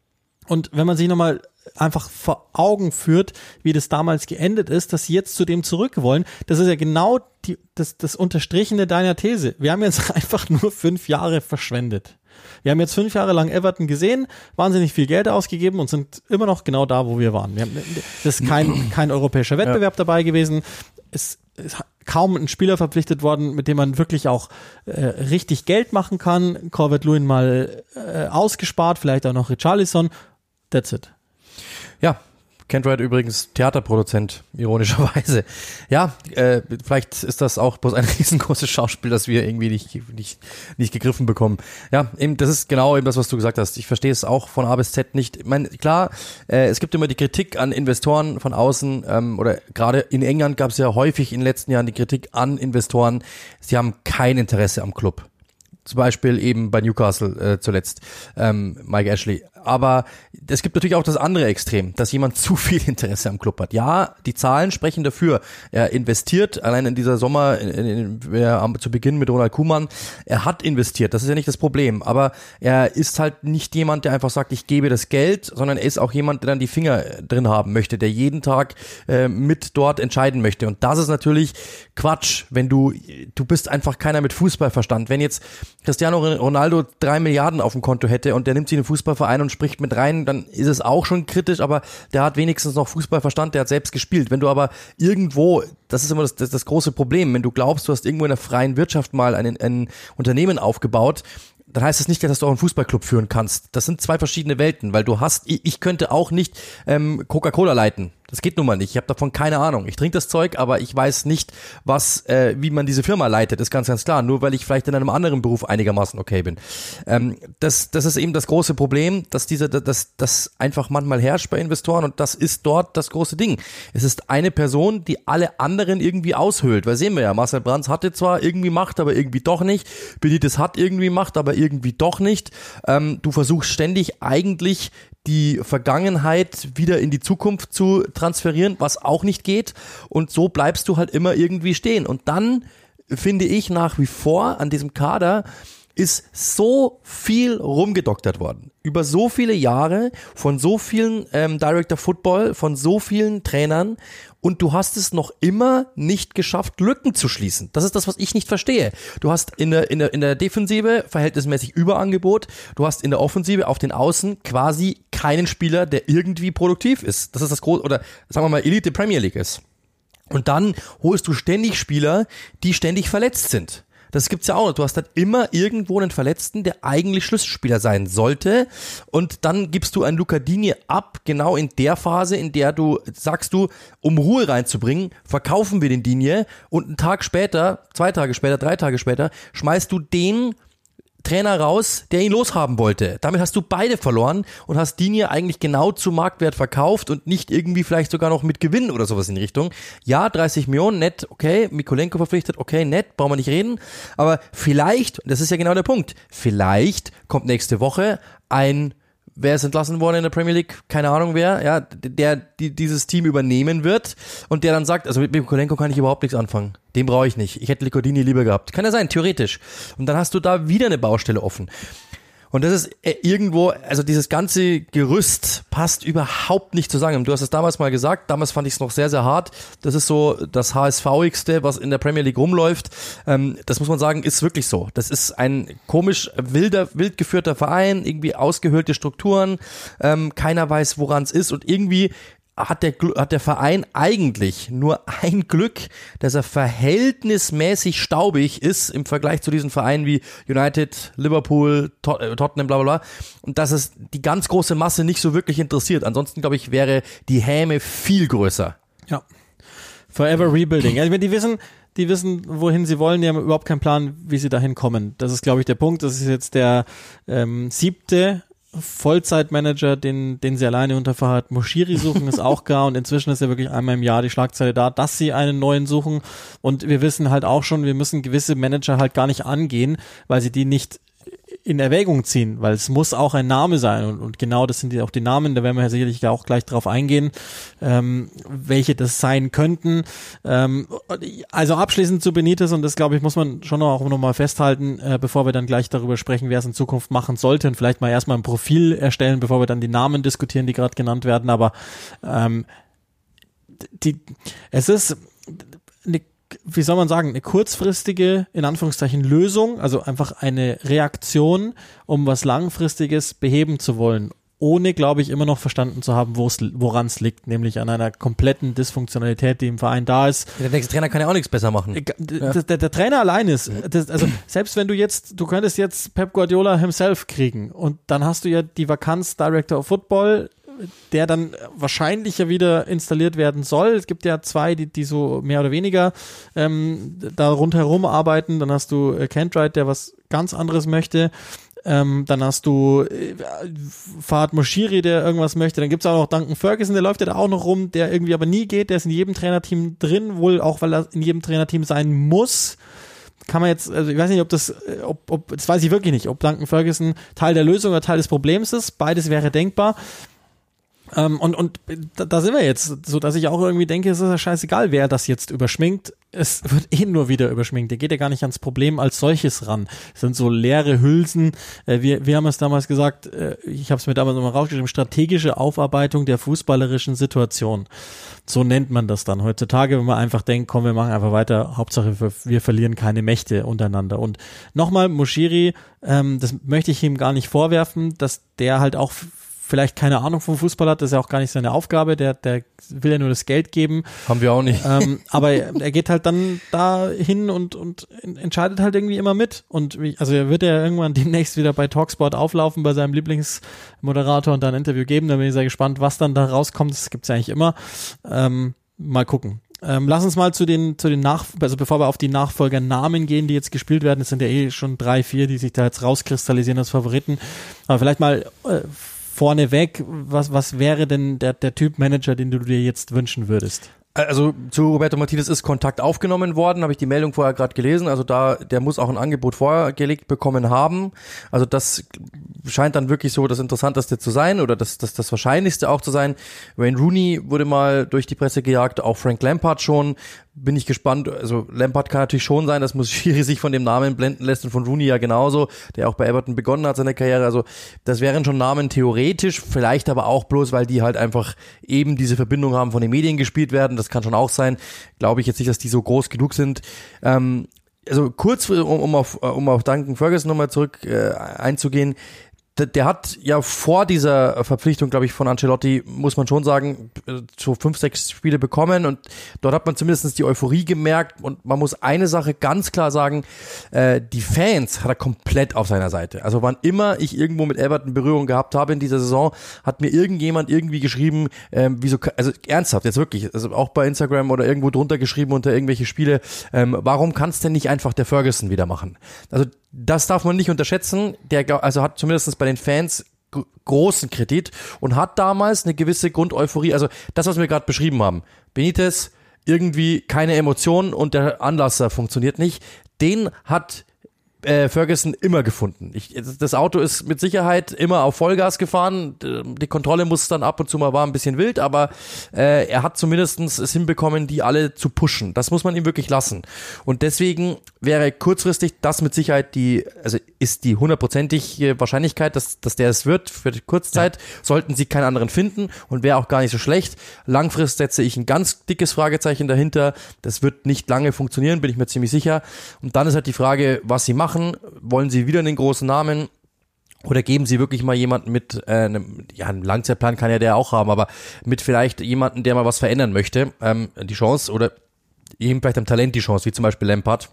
Und wenn man sich nochmal einfach vor Augen führt, wie das damals geendet ist, dass sie jetzt zu dem zurück wollen, das ist ja genau das Unterstrichene deiner These. Wir haben jetzt einfach nur 5 Jahre verschwendet. Wir haben jetzt 5 Jahre lang Everton gesehen, wahnsinnig viel Geld ausgegeben und sind immer noch genau da, wo wir waren. Das ist kein europäischer Wettbewerb dabei gewesen. Es ist kaum ein Spieler verpflichtet worden, mit dem man wirklich auch richtig Geld machen kann. Calvert-Lewin mal ausgespart, vielleicht auch noch Richarlison. That's it. Ja, Ken Wright übrigens Theaterproduzent, ironischerweise. Ja, vielleicht ist das auch bloß ein riesengroßes Schauspiel, das wir irgendwie nicht gegriffen bekommen. Ja, eben, das ist genau eben das, was du gesagt hast. Ich verstehe es auch von A bis Z nicht. Ich meine, klar, es gibt immer die Kritik an Investoren von außen, oder gerade in England gab es ja häufig in den letzten Jahren die Kritik an Investoren, sie haben kein Interesse am Club. Zum Beispiel eben bei Newcastle zuletzt, Mike Ashley. Aber es gibt natürlich auch das andere Extrem, dass jemand zu viel Interesse am Club hat. Ja, die Zahlen sprechen dafür. Er investiert, allein in dieser Sommer, zu Beginn mit Ronald Koeman, er hat investiert, das ist ja nicht das Problem. Aber er ist halt nicht jemand, der einfach sagt, ich gebe das Geld, sondern er ist auch jemand, der dann die Finger drin haben möchte, der jeden Tag mit dort entscheiden möchte. Und das ist natürlich Quatsch, wenn du bist einfach keiner mit Fußballverstand. Wenn jetzt Cristiano Ronaldo 3 Milliarden auf dem Konto hätte und der nimmt sich in den Fußballverein und spricht mit rein, dann ist es auch schon kritisch, aber der hat wenigstens noch Fußballverstand, der hat selbst gespielt. Wenn du aber irgendwo, das ist immer das große Problem, wenn du glaubst, du hast irgendwo in der freien Wirtschaft mal ein Unternehmen aufgebaut, dann heißt das nicht, dass du auch einen Fußballclub führen kannst. Das sind 2 verschiedene Welten, weil ich könnte auch nicht Coca-Cola leiten. Das geht nun mal nicht. Ich habe davon keine Ahnung. Ich trinke das Zeug, aber ich weiß nicht, wie man diese Firma leitet. Ist ganz klar. Nur weil ich vielleicht in einem anderen Beruf einigermaßen okay bin. Das ist eben das große Problem, dass das einfach manchmal herrscht bei Investoren und das ist dort das große Ding. Es ist eine Person, die alle anderen irgendwie aushöhlt. Weil sehen wir ja, Marcel Brands hatte zwar irgendwie Macht, aber irgendwie doch nicht. Benitez hat irgendwie Macht, aber irgendwie doch nicht. Du versuchst ständig eigentlich die Vergangenheit wieder in die Zukunft zu transferieren, was auch nicht geht. Und so bleibst du halt immer irgendwie stehen. Und dann finde ich nach wie vor an diesem Kader ist so viel rumgedoktert worden. Über so viele Jahre von so vielen Director Football, von so vielen Trainern und du hast es noch immer nicht geschafft, Lücken zu schließen. Das ist das, was ich nicht verstehe. Du hast in der Defensive verhältnismäßig Überangebot, du hast in der Offensive auf den Außen quasi keinen Spieler, der irgendwie produktiv ist. Das ist das große, oder sagen wir mal Elite Premier League ist. Und dann holst du ständig Spieler, die ständig verletzt sind. Das gibt's ja auch noch. Du hast halt immer irgendwo einen Verletzten, der eigentlich Schlüsselspieler sein sollte. Und dann gibst du einen Luca Digne ab, genau in der Phase, in der du sagst, um Ruhe reinzubringen, verkaufen wir den Digne und einen Tag später, 2 Tage später, 3 Tage später, schmeißt du den Trainer raus, der ihn loshaben wollte. Damit hast du beide verloren und hast Digne eigentlich genau zu Marktwert verkauft und nicht irgendwie vielleicht sogar noch mit Gewinn oder sowas in die Richtung. Ja, 30 Millionen, nett, okay, Mikolenko verpflichtet, okay, nett, brauchen wir nicht reden, aber vielleicht, das ist ja genau der Punkt, vielleicht kommt nächste Woche wer ist entlassen worden in der Premier League? Keine Ahnung wer, ja, der dieses Team übernehmen wird und der dann sagt, also mit Mikolenko kann ich überhaupt nichts anfangen. Den brauche ich nicht. Ich hätte Licodini lieber gehabt. Kann ja sein, theoretisch. Und dann hast du da wieder eine Baustelle offen. Und das ist irgendwo, also dieses ganze Gerüst passt überhaupt nicht zusammen. Du hast es damals mal gesagt, damals fand ich es noch sehr, sehr hart. Das ist so das HSV-igste, was in der Premier League rumläuft. Das muss man sagen, ist wirklich so. Das ist ein komisch wild geführter Verein, irgendwie ausgehöhlte Strukturen. Keiner weiß, woran es ist und irgendwie hat der Verein eigentlich nur ein Glück, dass er verhältnismäßig staubig ist im Vergleich zu diesen Vereinen wie United, Liverpool, Tottenham, bla bla bla. Und dass es die ganz große Masse nicht so wirklich interessiert. Ansonsten, glaube ich, wäre die Häme viel größer. Ja. Forever Rebuilding. Ja, ich meine, die wissen, wohin sie wollen, die haben überhaupt keinen Plan, wie sie dahin kommen. Das ist, glaube ich, der Punkt. Das ist jetzt der 7. Vollzeitmanager, den sie alleine unter Farhad Moshiri suchen, ist auch klar und inzwischen ist ja wirklich einmal im Jahr die Schlagzeile da, dass sie einen neuen suchen und wir wissen halt auch schon, wir müssen gewisse Manager halt gar nicht angehen, weil sie die nicht in Erwägung ziehen, weil es muss auch ein Name sein und genau das sind auch die Namen, da werden wir ja sicherlich auch gleich drauf eingehen, welche das sein könnten. Also abschließend zu Benitez, und das glaube ich muss man schon auch nochmal festhalten, bevor wir dann gleich darüber sprechen, wer es in Zukunft machen sollte, und vielleicht mal erstmal ein Profil erstellen, bevor wir dann die Namen diskutieren, die gerade genannt werden, aber es ist eine, wie soll man sagen, eine kurzfristige, in Anführungszeichen, Lösung, also einfach eine Reaktion, um was Langfristiges beheben zu wollen, ohne, glaube ich, immer noch verstanden zu haben, woran es liegt, nämlich an einer kompletten Dysfunktionalität, die im Verein da ist. Der nächste Trainer kann ja auch nichts besser machen. Der Trainer allein ist, also selbst wenn du könntest jetzt Pep Guardiola himself kriegen und dann hast du ja die Vakanz Director of Football, der dann wahrscheinlich ja wieder installiert werden soll. Es gibt ja zwei, die so mehr oder weniger da rundherum arbeiten. Dann hast du Kentright, der was ganz anderes möchte. Dann hast du Fahad Moshiri, der irgendwas möchte. Dann gibt es auch noch Duncan Ferguson, der läuft ja da auch noch rum, der irgendwie aber nie geht. Der ist in jedem Trainerteam drin, wohl auch, weil er in jedem Trainerteam sein muss. Kann man jetzt, also ich weiß nicht, das weiß ich wirklich nicht, ob Duncan Ferguson Teil der Lösung oder Teil des Problems ist. Beides wäre denkbar. Und da sind wir jetzt, so dass ich auch irgendwie denke, es ist ja scheißegal, wer das jetzt überschminkt. Es wird nur wieder überschminkt. Der geht ja gar nicht ans Problem als solches ran. Es sind so leere Hülsen. Wir haben es damals gesagt, ich habe es mir damals nochmal rausgeschrieben, strategische Aufarbeitung der fußballerischen Situation. So nennt man das dann heutzutage, wenn man einfach denkt, komm, wir machen einfach weiter, Hauptsache wir verlieren keine Mächte untereinander. Und nochmal, Moshiri, das möchte ich ihm gar nicht vorwerfen, dass der halt auch vielleicht keine Ahnung vom Fußball hat, das ist ja auch gar nicht seine Aufgabe, der will ja nur das Geld geben. Haben wir auch nicht. Aber er geht halt dann da hin und entscheidet halt irgendwie immer mit. Und also er wird ja irgendwann demnächst wieder bei Talksport auflaufen, bei seinem Lieblingsmoderator und dann ein Interview geben. Da bin ich sehr gespannt, was dann da rauskommt. Das gibt's ja eigentlich immer. Mal gucken. Lass uns mal zu den also bevor wir auf die Nachfolgernamen gehen, die jetzt gespielt werden, es sind ja eh schon 3, 4, die sich da jetzt rauskristallisieren als Favoriten. Aber vielleicht mal vorneweg, was wäre denn der Typ Manager, den du dir jetzt wünschen würdest? Also zu Roberto Martinez ist Kontakt aufgenommen worden, habe ich die Meldung vorher gerade gelesen, also der muss auch ein Angebot vorgelegt bekommen haben, also das scheint dann wirklich so das Interessanteste zu sein oder das Wahrscheinlichste auch zu sein. Wayne Rooney wurde mal durch die Presse gejagt, auch Frank Lampard schon. Bin ich gespannt, also Lampard kann natürlich schon sein, dass Moshiri sich von dem Namen blenden lässt und von Rooney ja genauso, der auch bei Everton begonnen hat seine Karriere, also das wären schon Namen theoretisch, vielleicht aber auch bloß, weil die halt einfach eben diese Verbindung haben, von den Medien gespielt werden, das kann schon auch sein, glaube ich jetzt nicht, dass die so groß genug sind. Also kurz, um auf Duncan Ferguson nochmal zurück einzugehen, der hat ja vor dieser Verpflichtung, glaube ich, von Ancelotti, muss man schon sagen, so 5, 6 Spiele bekommen und dort hat man zumindest die Euphorie gemerkt und man muss eine Sache ganz klar sagen, die Fans hat er komplett auf seiner Seite. Also wann immer ich irgendwo mit Everton Berührung gehabt habe in dieser Saison, hat mir irgendjemand irgendwie geschrieben, wieso, also ernsthaft, jetzt wirklich, also auch bei Instagram oder irgendwo drunter geschrieben unter irgendwelche Spiele, warum kann es denn nicht einfach der Ferguson wieder machen? Also das darf man nicht unterschätzen, also hat zumindest bei den Fans großen Kredit und hat damals eine gewisse Grundeuphorie, also das, was wir gerade beschrieben haben, Benitez, irgendwie keine Emotionen und der Anlasser funktioniert nicht, den hat Ferguson immer gefunden. Das Auto ist mit Sicherheit immer auf Vollgas gefahren. Die Kontrolle muss dann ab und zu mal war ein bisschen wild, aber er hat zumindest es hinbekommen, die alle zu pushen. Das muss man ihm wirklich lassen. Und deswegen wäre kurzfristig das mit Sicherheit ist die 100%ige Wahrscheinlichkeit, dass der es wird für die Kurzzeit, sollten sie keinen anderen finden und wäre auch gar nicht so schlecht. Langfristig setze ich ein ganz dickes Fragezeichen dahinter. Das wird nicht lange funktionieren, bin ich mir ziemlich sicher. Und dann ist halt die Frage, was sie machen. Wollen sie wieder einen großen Namen oder geben sie wirklich mal jemanden mit einem Langzeitplan kann ja der auch haben, aber mit vielleicht jemanden, der mal was verändern möchte, die Chance oder eben vielleicht am Talent die Chance, wie zum Beispiel Lampard.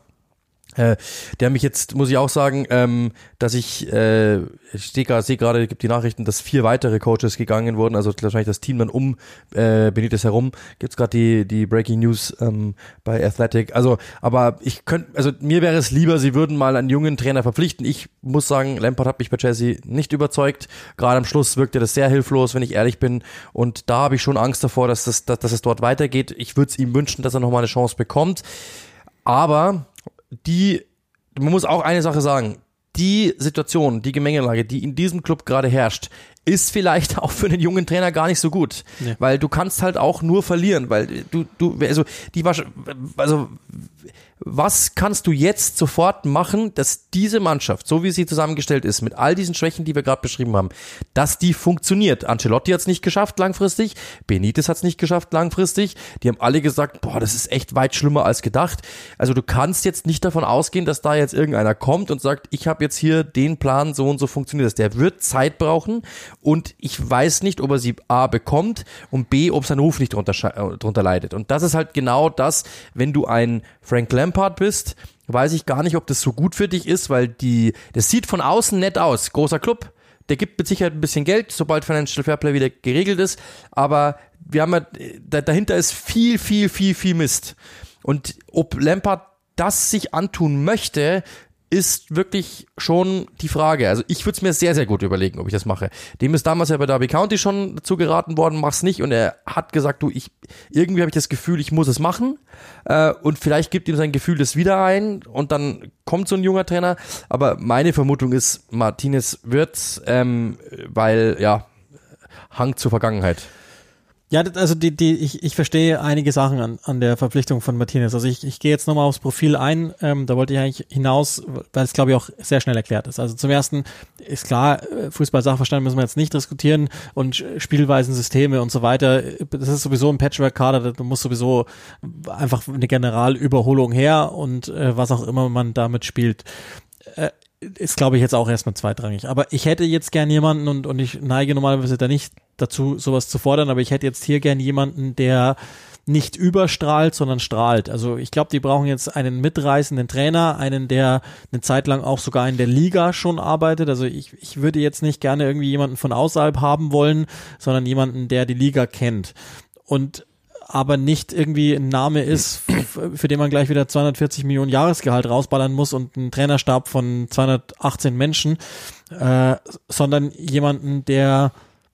Der mich jetzt, muss ich auch sagen, dass ich sehe gerade, gibt die Nachrichten, dass 4 weitere Coaches gegangen wurden, also wahrscheinlich das Team dann um Benitez herum, gibt's gerade die Breaking News bei Athletic, aber mir wäre es lieber, sie würden mal einen jungen Trainer verpflichten. Ich muss sagen, Lampard hat mich bei Chelsea nicht überzeugt, gerade am Schluss wirkte das sehr hilflos, wenn ich ehrlich bin, und da habe ich schon Angst davor, dass es dort weitergeht. Ich würde es ihm wünschen, dass er nochmal eine Chance bekommt, aber man muss auch eine Sache sagen, die Situation, die Gemengelage, die in diesem Club gerade herrscht, ist vielleicht auch für einen jungen Trainer gar nicht so gut, weil du kannst halt auch nur verlieren, weil was kannst du jetzt sofort machen, dass diese Mannschaft, so wie sie zusammengestellt ist, mit all diesen Schwächen, die wir gerade beschrieben haben, dass die funktioniert? Ancelotti hat es nicht geschafft langfristig, Benitez hat es nicht geschafft langfristig, die haben alle gesagt, boah, das ist echt weit schlimmer als gedacht. Also du kannst jetzt nicht davon ausgehen, dass da jetzt irgendeiner kommt und sagt, ich habe jetzt hier den Plan, so und so funktioniert das. Der wird Zeit brauchen und ich weiß nicht, ob er sie A bekommt und B, ob sein Ruf nicht drunter leidet. Und das ist halt genau das, wenn du ein Frank Lampard bist, weiß ich gar nicht, ob das so gut für dich ist, weil das sieht von außen nett aus. Großer Club, der gibt mit Sicherheit ein bisschen Geld, sobald Financial Fairplay wieder geregelt ist, aber wir haben ja, dahinter ist viel, viel, viel, viel Mist. Und ob Lampard das sich antun möchte, ist wirklich schon die Frage. Also ich würde es mir sehr, sehr gut überlegen, ob ich das mache. Dem ist damals ja bei Derby County schon dazu geraten worden, mach's nicht. Und er hat gesagt, irgendwie habe ich das Gefühl, ich muss es machen. Und vielleicht gibt ihm sein Gefühl das wieder ein und dann kommt so ein junger Trainer. Aber meine Vermutung ist, Martinez wird's, weil, ja, Hang zur Vergangenheit. Ja, also ich verstehe einige Sachen an der Verpflichtung von Martinez. Also ich gehe jetzt nochmal aufs Profil ein. Da wollte ich eigentlich hinaus, weil es, glaube ich, auch sehr schnell erklärt ist. Also zum Ersten ist klar, Fußball-Sachverstand müssen wir jetzt nicht diskutieren und Spielweisen, Systeme und so weiter. Das ist sowieso ein Patchwork-Kader. Da muss sowieso einfach eine Generalüberholung her und was auch immer man damit spielt. Ist, glaube ich, jetzt auch erstmal zweitrangig. Aber ich hätte jetzt gern jemanden und ich neige normalerweise da nicht dazu, sowas zu fordern, aber ich hätte jetzt hier gern jemanden, der nicht überstrahlt, sondern strahlt. Also ich glaube, die brauchen jetzt einen mitreißenden Trainer, einen, der eine Zeit lang auch sogar in der Liga schon arbeitet. Also ich würde jetzt nicht gerne irgendwie jemanden von außerhalb haben wollen, sondern jemanden, der die Liga kennt. Und aber nicht irgendwie ein Name ist, für den man gleich wieder 240 Millionen Jahresgehalt rausballern muss und einen Trainerstab von 218 Menschen, sondern jemanden, der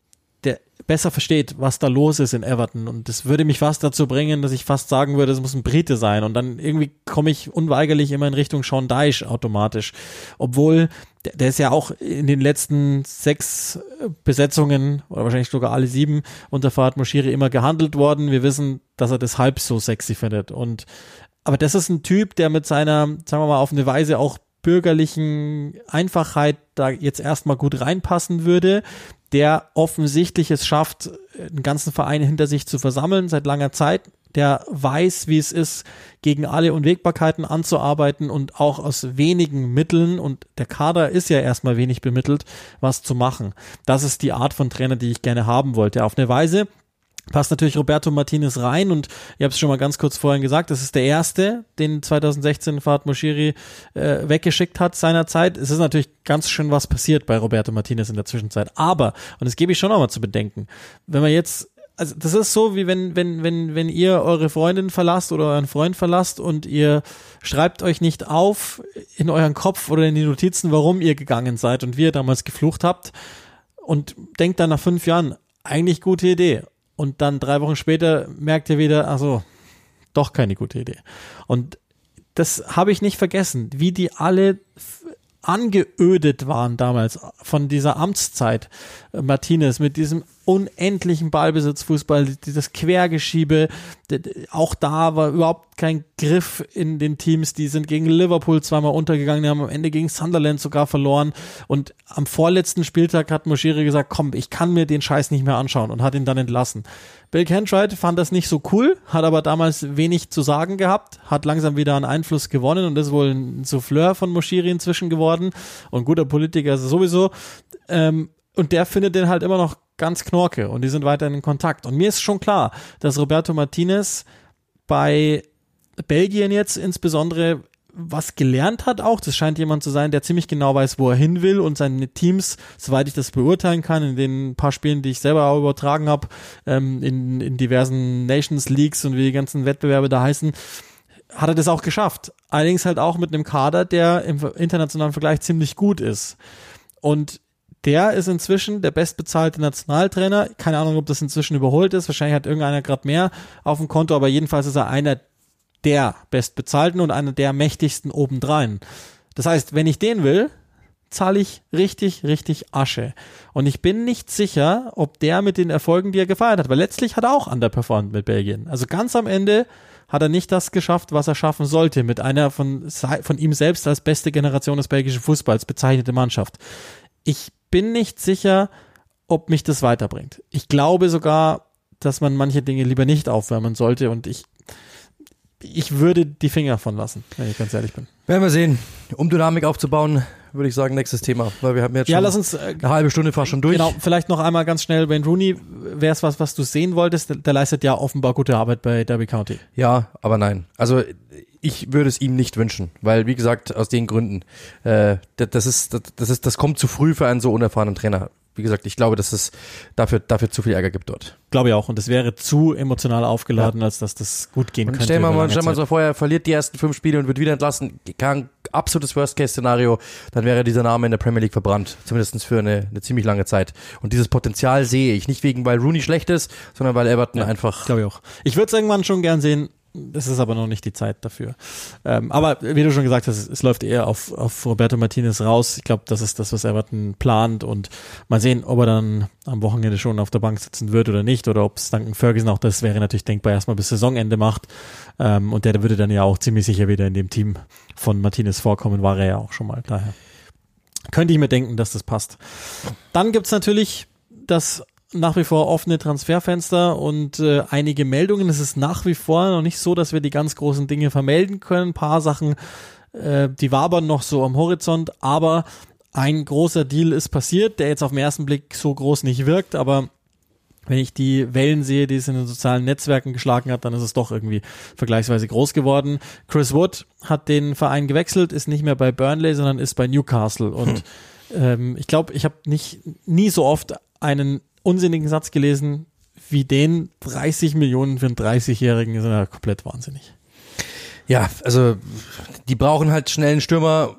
besser versteht, was da los ist in Everton. Und das würde mich fast dazu bringen, dass ich fast sagen würde, es muss ein Brite sein. Und dann irgendwie komme ich unweigerlich immer in Richtung Sean Dyche automatisch. Obwohl, der ist ja auch in den letzten 6 Besetzungen, oder wahrscheinlich sogar alle 7, unter Farhad Moshiri immer gehandelt worden. Wir wissen, dass er das halb so sexy findet. Aber das ist ein Typ, der mit seiner, sagen wir mal, auf eine Weise auch bürgerlichen Einfachheit da jetzt erstmal gut reinpassen würde, der offensichtlich es schafft, einen ganzen Verein hinter sich zu versammeln seit langer Zeit, der weiß, wie es ist, gegen alle Unwägbarkeiten anzuarbeiten und auch aus wenigen Mitteln, und der Kader ist ja erstmal wenig bemittelt, was zu machen. Das ist die Art von Trainer, die ich gerne haben wollte. Auf eine Weise passt natürlich Roberto Martinez rein, und ich habe es schon mal ganz kurz vorhin gesagt, das ist der erste, den 2016 Farhad Moshiri weggeschickt hat seinerzeit. Es ist natürlich ganz schön was passiert bei Roberto Martinez in der Zwischenzeit, aber, und das gebe ich schon auch mal zu bedenken, wenn man jetzt, also das ist so, wie wenn ihr eure Freundin verlasst oder euren Freund verlasst und ihr schreibt euch nicht auf in euren Kopf oder in die Notizen, warum ihr gegangen seid und wie ihr damals geflucht habt, und denkt dann nach 5 Jahren, eigentlich gute Idee. Und dann 3 Wochen später merkt ihr wieder, ach so, doch keine gute Idee. Und das habe ich nicht vergessen, wie die alle angeödet waren damals von dieser Amtszeit Martinez mit diesem unendlichen Ballbesitzfußball, das Quergeschiebe, auch da war überhaupt kein Griff in den Teams, die sind gegen Liverpool zweimal untergegangen, die haben am Ende gegen Sunderland sogar verloren, und am vorletzten Spieltag hat Moshiri gesagt, komm, ich kann mir den Scheiß nicht mehr anschauen, und hat ihn dann entlassen. Bill Kenwright fand das nicht so cool, hat aber damals wenig zu sagen gehabt, hat langsam wieder an Einfluss gewonnen und ist wohl ein Souffleur von Moshiri inzwischen geworden und guter Politiker ist er sowieso, und der findet den halt immer noch ganz knorke, und die sind weiterhin in Kontakt. Und mir ist schon klar, dass Roberto Martinez bei Belgien jetzt insbesondere was gelernt hat auch. Das scheint jemand zu sein, der ziemlich genau weiß, wo er hin will, und seine Teams, soweit ich das beurteilen kann, in den paar Spielen, die ich selber auch übertragen habe, in diversen Nations Leagues und wie die ganzen Wettbewerbe da heißen, hat er das auch geschafft. Allerdings halt auch mit einem Kader, der im internationalen Vergleich ziemlich gut ist. Und der ist inzwischen der bestbezahlte Nationaltrainer. Keine Ahnung, ob das inzwischen überholt ist. Wahrscheinlich hat irgendeiner gerade mehr auf dem Konto, aber jedenfalls ist er einer der bestbezahlten und einer der mächtigsten obendrein. Das heißt, wenn ich den will, zahle ich richtig, richtig Asche. Und ich bin nicht sicher, ob der mit den Erfolgen, die er gefeiert hat, weil letztlich hat er auch underperformed mit Belgien. Also ganz am Ende hat er nicht das geschafft, was er schaffen sollte, mit einer von ihm selbst als beste Generation des belgischen Fußballs bezeichnete Mannschaft. Ich bin nicht sicher, ob mich das weiterbringt. Ich glaube sogar, dass man manche Dinge lieber nicht aufwärmen sollte und ich würde die Finger davon lassen, wenn ich ganz ehrlich bin. Werden wir sehen. Um Dynamik aufzubauen, würde ich sagen, nächstes Thema, weil wir haben jetzt schon lass uns, eine halbe Stunde fast schon durch. Genau, vielleicht noch einmal ganz schnell, Wayne Rooney, wäre es was du sehen wolltest, der leistet ja offenbar gute Arbeit bei Derby County. Ja, aber nein. Also ich würde es ihm nicht wünschen, weil wie gesagt, aus den Gründen, das kommt zu früh für einen so unerfahrenen Trainer. Wie gesagt, ich glaube, dass es dafür zu viel Ärger gibt dort. Glaube ich auch. Und es wäre zu emotional aufgeladen, als dass das gut gehen könnte. Stell mal so vor, er verliert die ersten 5 Spiele und wird wieder entlassen. Kein absolutes Worst-Case-Szenario. Dann wäre dieser Name in der Premier League verbrannt. Zumindest für eine ziemlich lange Zeit. Und dieses Potenzial sehe ich. Nicht weil Rooney schlecht ist, sondern weil Everton einfach... Glaube ich auch. Ich würde es irgendwann schon gern sehen. Das ist aber noch nicht die Zeit dafür. Aber wie du schon gesagt hast, es läuft eher auf Roberto Martinez raus. Ich glaube, das ist das, was Everton plant und mal sehen, ob er dann am Wochenende schon auf der Bank sitzen wird oder nicht oder ob es Duncan Ferguson auch, das wäre natürlich denkbar, erstmal bis Saisonende macht. Und der würde dann ja auch ziemlich sicher wieder in dem Team von Martinez vorkommen, war er ja auch schon mal. Daher könnte ich mir denken, dass das passt. Dann gibt's natürlich das nach wie vor offene Transferfenster und einige Meldungen. Es ist nach wie vor noch nicht so, dass wir die ganz großen Dinge vermelden können. Ein paar Sachen, die wabern noch so am Horizont, aber ein großer Deal ist passiert, der jetzt auf den ersten Blick so groß nicht wirkt, aber wenn ich die Wellen sehe, die es in den sozialen Netzwerken geschlagen hat, dann ist es doch irgendwie vergleichsweise groß geworden. Chris Wood hat den Verein gewechselt, ist nicht mehr bei Burnley, sondern ist bei Newcastle und ich glaube, ich habe nie so oft einen unsinnigen Satz gelesen, wie den 30 Millionen für einen 30-Jährigen ist ja komplett wahnsinnig. Ja, also die brauchen halt schnell einen Stürmer,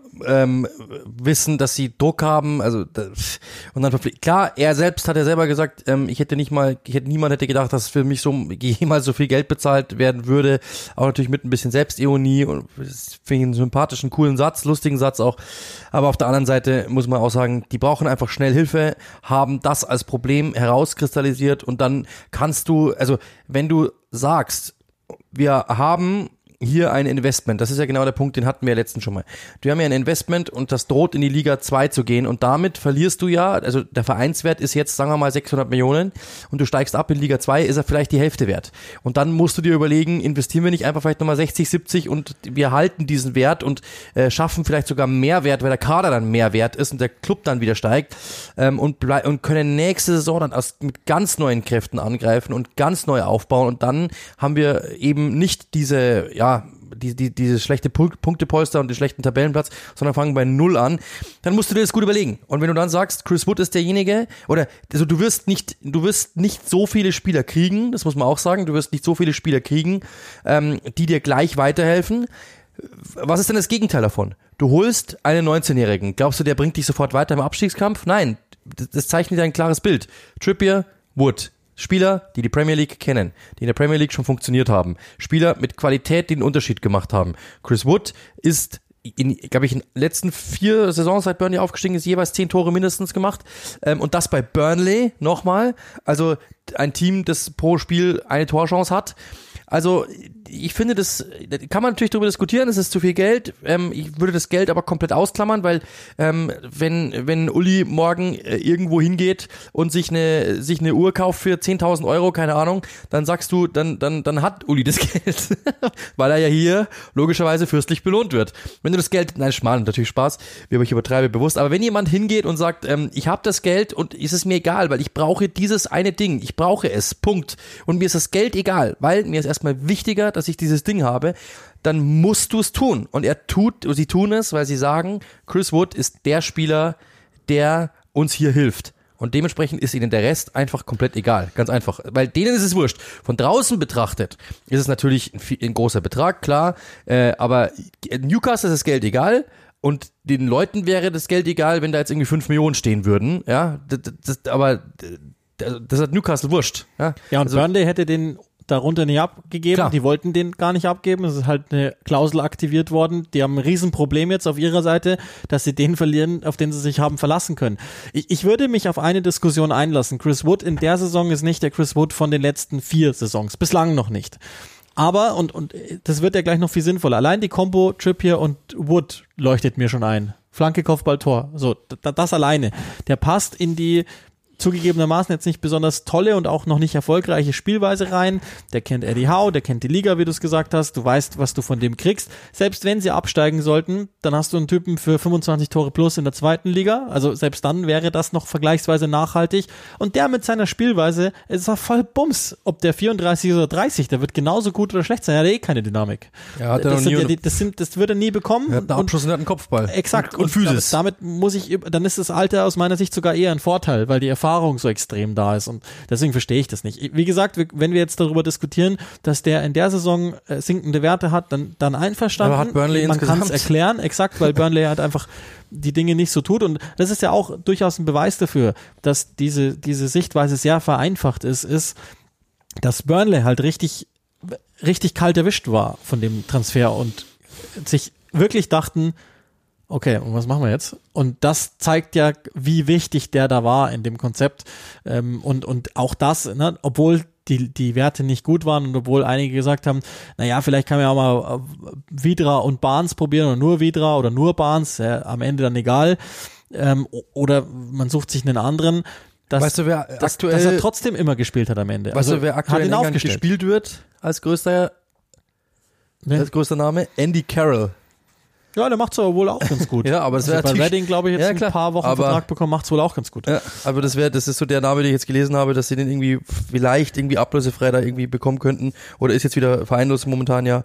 wissen, dass sie Druck haben, also und dann klar, er selbst hat ja selber gesagt, niemand hätte gedacht, dass für mich so jemals so viel Geld bezahlt werden würde, auch natürlich mit ein bisschen Selbstironie und das finde ich einen sympathischen, coolen Satz, lustigen Satz auch, aber auf der anderen Seite muss man auch sagen, die brauchen einfach schnell Hilfe, haben das als Problem herauskristallisiert und dann kannst du, also wenn du sagst, wir haben hier ein Investment, das ist ja genau der Punkt, den hatten wir ja letztens schon mal. Wir haben ja ein Investment und das droht in die Liga 2 zu gehen und damit verlierst du ja, also der Vereinswert ist jetzt, sagen wir mal 600 Millionen und du steigst ab in Liga 2, ist er vielleicht die Hälfte wert. Und dann musst du dir überlegen, investieren wir nicht einfach vielleicht nochmal 60, 70 und wir halten diesen Wert und schaffen vielleicht sogar mehr Wert, weil der Kader dann mehr wert ist und der Club dann wieder steigt und können nächste Saison dann mit ganz neuen Kräften angreifen und ganz neu aufbauen und dann haben wir eben nicht diese schlechte Punktepolster und den schlechten Tabellenplatz, sondern fangen bei 0 an, dann musst du dir das gut überlegen. Und wenn du dann sagst, Chris Wood ist derjenige, oder also du wirst nicht so viele Spieler kriegen, das muss man auch sagen, du wirst nicht so viele Spieler kriegen, die dir gleich weiterhelfen. Was ist denn das Gegenteil davon? Du holst einen 19-Jährigen. Glaubst du, der bringt dich sofort weiter im Abstiegskampf? Nein, das zeichnet dir ein klares Bild. Trippier, Wood. Spieler, die Premier League kennen, die in der Premier League schon funktioniert haben. Spieler mit Qualität, die einen Unterschied gemacht haben. Chris Wood ist in den letzten 4 Saisons, seit Burnley aufgestiegen ist, jeweils 10 Tore mindestens gemacht. Und das bei Burnley nochmal. Also ein Team, das pro Spiel eine Torchance hat. Also ich finde, das kann man natürlich darüber diskutieren, es ist zu viel Geld. Ich würde das Geld aber komplett ausklammern, weil wenn Uli morgen irgendwo hingeht und sich eine Uhr kauft für 10.000 Euro, keine Ahnung, dann sagst du, dann hat Uli das Geld, weil er ja hier logischerweise fürstlich belohnt wird. Wenn du das Geld, nein, schmarrn, natürlich Spaß, ich übertreibe bewusst, aber wenn jemand hingeht und sagt, ich habe das Geld und ist es mir egal, weil ich brauche dieses eine Ding, ich brauche es, Punkt. Und mir ist das Geld egal, weil mir ist erstmal wichtiger, dass ich dieses Ding habe, dann musst du es tun. Und sie tun es, weil sie sagen, Chris Wood ist der Spieler, der uns hier hilft. Und dementsprechend ist ihnen der Rest einfach komplett egal. Ganz einfach. Weil denen ist es wurscht. Von draußen betrachtet ist es natürlich ein großer Betrag, klar. Aber Newcastle ist das Geld egal. Und den Leuten wäre das Geld egal, wenn da jetzt irgendwie 5 Millionen stehen würden. Ja, aber das hat Newcastle wurscht. Ja, und also, Burnley hätte den darunter nicht abgegeben. Klar. Die wollten den gar nicht abgeben. Es ist halt eine Klausel aktiviert worden. Die haben ein Riesenproblem jetzt auf ihrer Seite, dass sie den verlieren, auf den sie sich haben verlassen können. Ich würde mich auf eine Diskussion einlassen. Chris Wood in der Saison ist nicht der Chris Wood von den letzten 4 Saisons. Bislang noch nicht. Aber, und das wird ja gleich noch viel sinnvoller. Allein die Kombo Trippier und Wood leuchtet mir schon ein. Flanke, Kopfball, Tor. So, das alleine. Der passt in die zugegebenermaßen jetzt nicht besonders tolle und auch noch nicht erfolgreiche Spielweise rein. Der kennt Eddie Howe, der kennt die Liga, wie du es gesagt hast. Du weißt, was du von dem kriegst. Selbst wenn sie absteigen sollten, dann hast du einen Typen für 25 Tore plus in der 2. Liga. Also selbst dann wäre das noch vergleichsweise nachhaltig. Und der mit seiner Spielweise, es ist auch voll Bums, ob der 34 oder 30, der wird genauso gut oder schlecht sein. Er hat keine Dynamik. Ja, hat er noch nie. Das wird er nie bekommen. Er hat einen Abschuss und er hat einen Kopfball. Exakt. Und Physis. Damit dann ist das Alter aus meiner Sicht sogar eher ein Vorteil, weil die Erfahrung so extrem da ist und deswegen verstehe ich das nicht. Wie gesagt, wenn wir jetzt darüber diskutieren, dass der in der Saison sinkende Werte hat, dann einverstanden. Aber hat Burnley Man kann es insgesamt erklären, exakt, weil Burnley halt einfach die Dinge nicht so tut und das ist ja auch durchaus ein Beweis dafür, dass diese Sichtweise sehr vereinfacht ist, dass Burnley halt richtig kalt erwischt war von dem Transfer und sich wirklich dachten, okay, und was machen wir jetzt? Und das zeigt ja, wie wichtig der da war in dem Konzept. Und auch das, ne, obwohl die Werte nicht gut waren und obwohl einige gesagt haben, naja, vielleicht kann man ja auch mal Vydra und Barnes probieren oder nur Vydra oder nur Barnes, am Ende dann egal. Oder man sucht sich einen anderen. Weißt du, wer aktuell, dass er trotzdem immer gespielt hat am Ende. Weißt du, wer aktuell in England gespielt wird als größter Name? Andy Carroll. Ja, der macht's aber wohl auch ganz gut. Ja, aber das wäre bei Reading, glaube ich, jetzt ja, ein paar Wochen Vertrag bekommen, macht's wohl auch ganz gut. Ja, aber das ist so der Name, den ich jetzt gelesen habe, dass sie den irgendwie vielleicht irgendwie ablösefrei da irgendwie bekommen könnten oder ist jetzt wieder vereinlos momentan ja,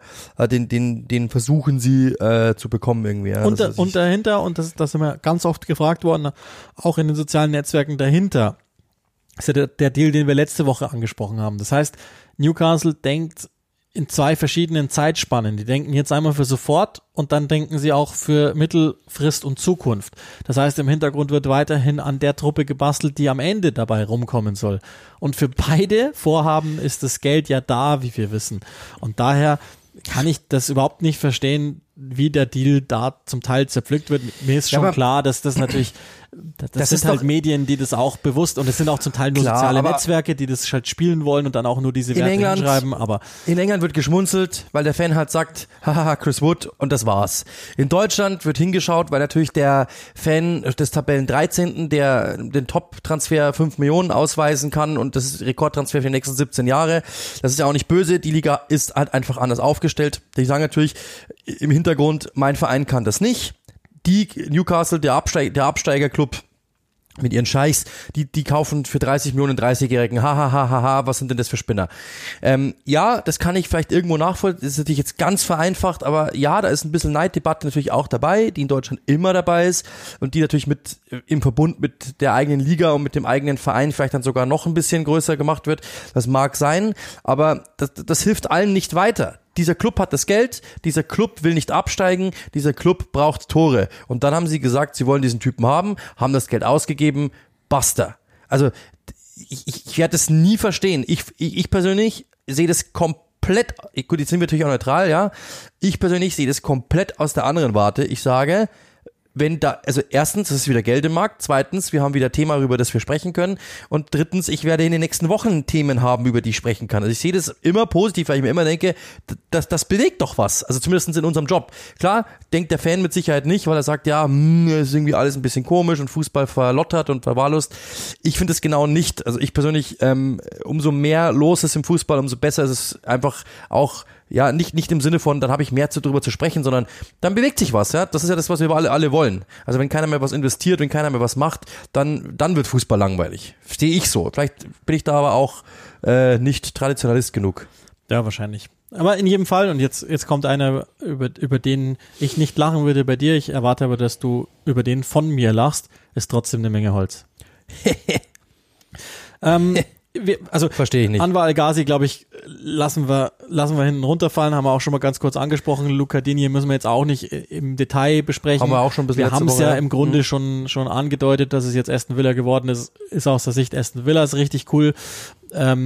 den versuchen sie zu bekommen irgendwie. Ja, und dahinter, und das ist immer ganz oft gefragt worden, auch in den sozialen Netzwerken dahinter, ist ja der Deal, den wir letzte Woche angesprochen haben. Das heißt, Newcastle denkt in 2 verschiedenen Zeitspannen. Die denken jetzt einmal für sofort und dann denken sie auch für Mittelfrist und Zukunft. Das heißt, im Hintergrund wird weiterhin an der Truppe gebastelt, die am Ende dabei rumkommen soll. Und für beide Vorhaben ist das Geld ja da, wie wir wissen. Und daher kann ich das überhaupt nicht verstehen, wie der Deal da zum Teil zerpflückt wird. Mir ist schon klar, dass das natürlich, das sind halt Medien, die das auch bewusst, und es sind auch zum Teil nur soziale Netzwerke, die das halt spielen wollen und dann auch nur diese Werte hinschreiben, aber in England wird geschmunzelt, weil der Fan halt sagt, haha, Chris Wood, und das war's. In Deutschland wird hingeschaut, weil natürlich der Fan des Tabellen 13., der den Top-Transfer 5 Millionen ausweisen kann, und das ist Rekordtransfer für die nächsten 17 Jahre. Das ist ja auch nicht böse, die Liga ist halt einfach anders aufgestellt. Die sagen natürlich im Hintergrund, mein Verein kann das nicht. Die Newcastle, der Absteigerclub mit ihren Scheichs, die kaufen für 30 Millionen 30-Jährigen. Was sind denn das für Spinner? Ja, das kann ich vielleicht irgendwo nachvollziehen. Das ist natürlich jetzt ganz vereinfacht, aber ja, da ist ein bisschen Neiddebatte natürlich auch dabei, die in Deutschland immer dabei ist und die natürlich im Verbund mit der eigenen Liga und mit dem eigenen Verein vielleicht dann sogar noch ein bisschen größer gemacht wird. Das mag sein, aber das hilft allen nicht weiter. Dieser Club hat das Geld, dieser Club will nicht absteigen, dieser Club braucht Tore. Und dann haben sie gesagt, sie wollen diesen Typen haben das Geld ausgegeben, basta. Also ich werde das nie verstehen. Ich persönlich sehe das komplett, gut, jetzt sind wir natürlich auch neutral, ja. Ich persönlich sehe das komplett aus der anderen Warte. Ich sage, also erstens, es ist wieder Geld im Markt, zweitens, wir haben wieder Thema, über das wir sprechen können, und drittens, ich werde in den nächsten Wochen Themen haben, über die ich sprechen kann. Also ich sehe das immer positiv, weil ich mir immer denke, das bewegt doch was, also zumindest in unserem Job. Klar, denkt der Fan mit Sicherheit nicht, weil er sagt, ja, ist irgendwie alles ein bisschen komisch und Fußball verlottert und verwahrlost. Ich finde es genau nicht. Also ich persönlich, umso mehr los ist im Fußball, umso besser ist es einfach auch, ja, nicht im Sinne von, dann habe ich mehr drüber zu sprechen, sondern dann bewegt sich was, ja. Das ist ja das, was wir alle wollen. Also wenn keiner mehr was investiert, wenn keiner mehr was macht, dann wird Fußball langweilig. Verstehe ich so. Vielleicht bin ich da aber auch nicht Traditionalist genug. Ja, wahrscheinlich. Aber in jedem Fall, und jetzt kommt einer, über den ich nicht lachen würde bei dir, ich erwarte aber, dass du über den von mir lachst, ist trotzdem eine Menge Holz. Also verstehe ich nicht. Anwar El-Ghazi, glaube ich, lassen wir hinten runterfallen, haben wir auch schon mal ganz kurz angesprochen. Luca Digne müssen wir jetzt auch nicht im Detail besprechen. Haben wir auch schon ein bisschen. Wir haben es ja im Grunde schon angedeutet, dass es jetzt Aston Villa geworden ist aus der Sicht Aston Villas richtig cool.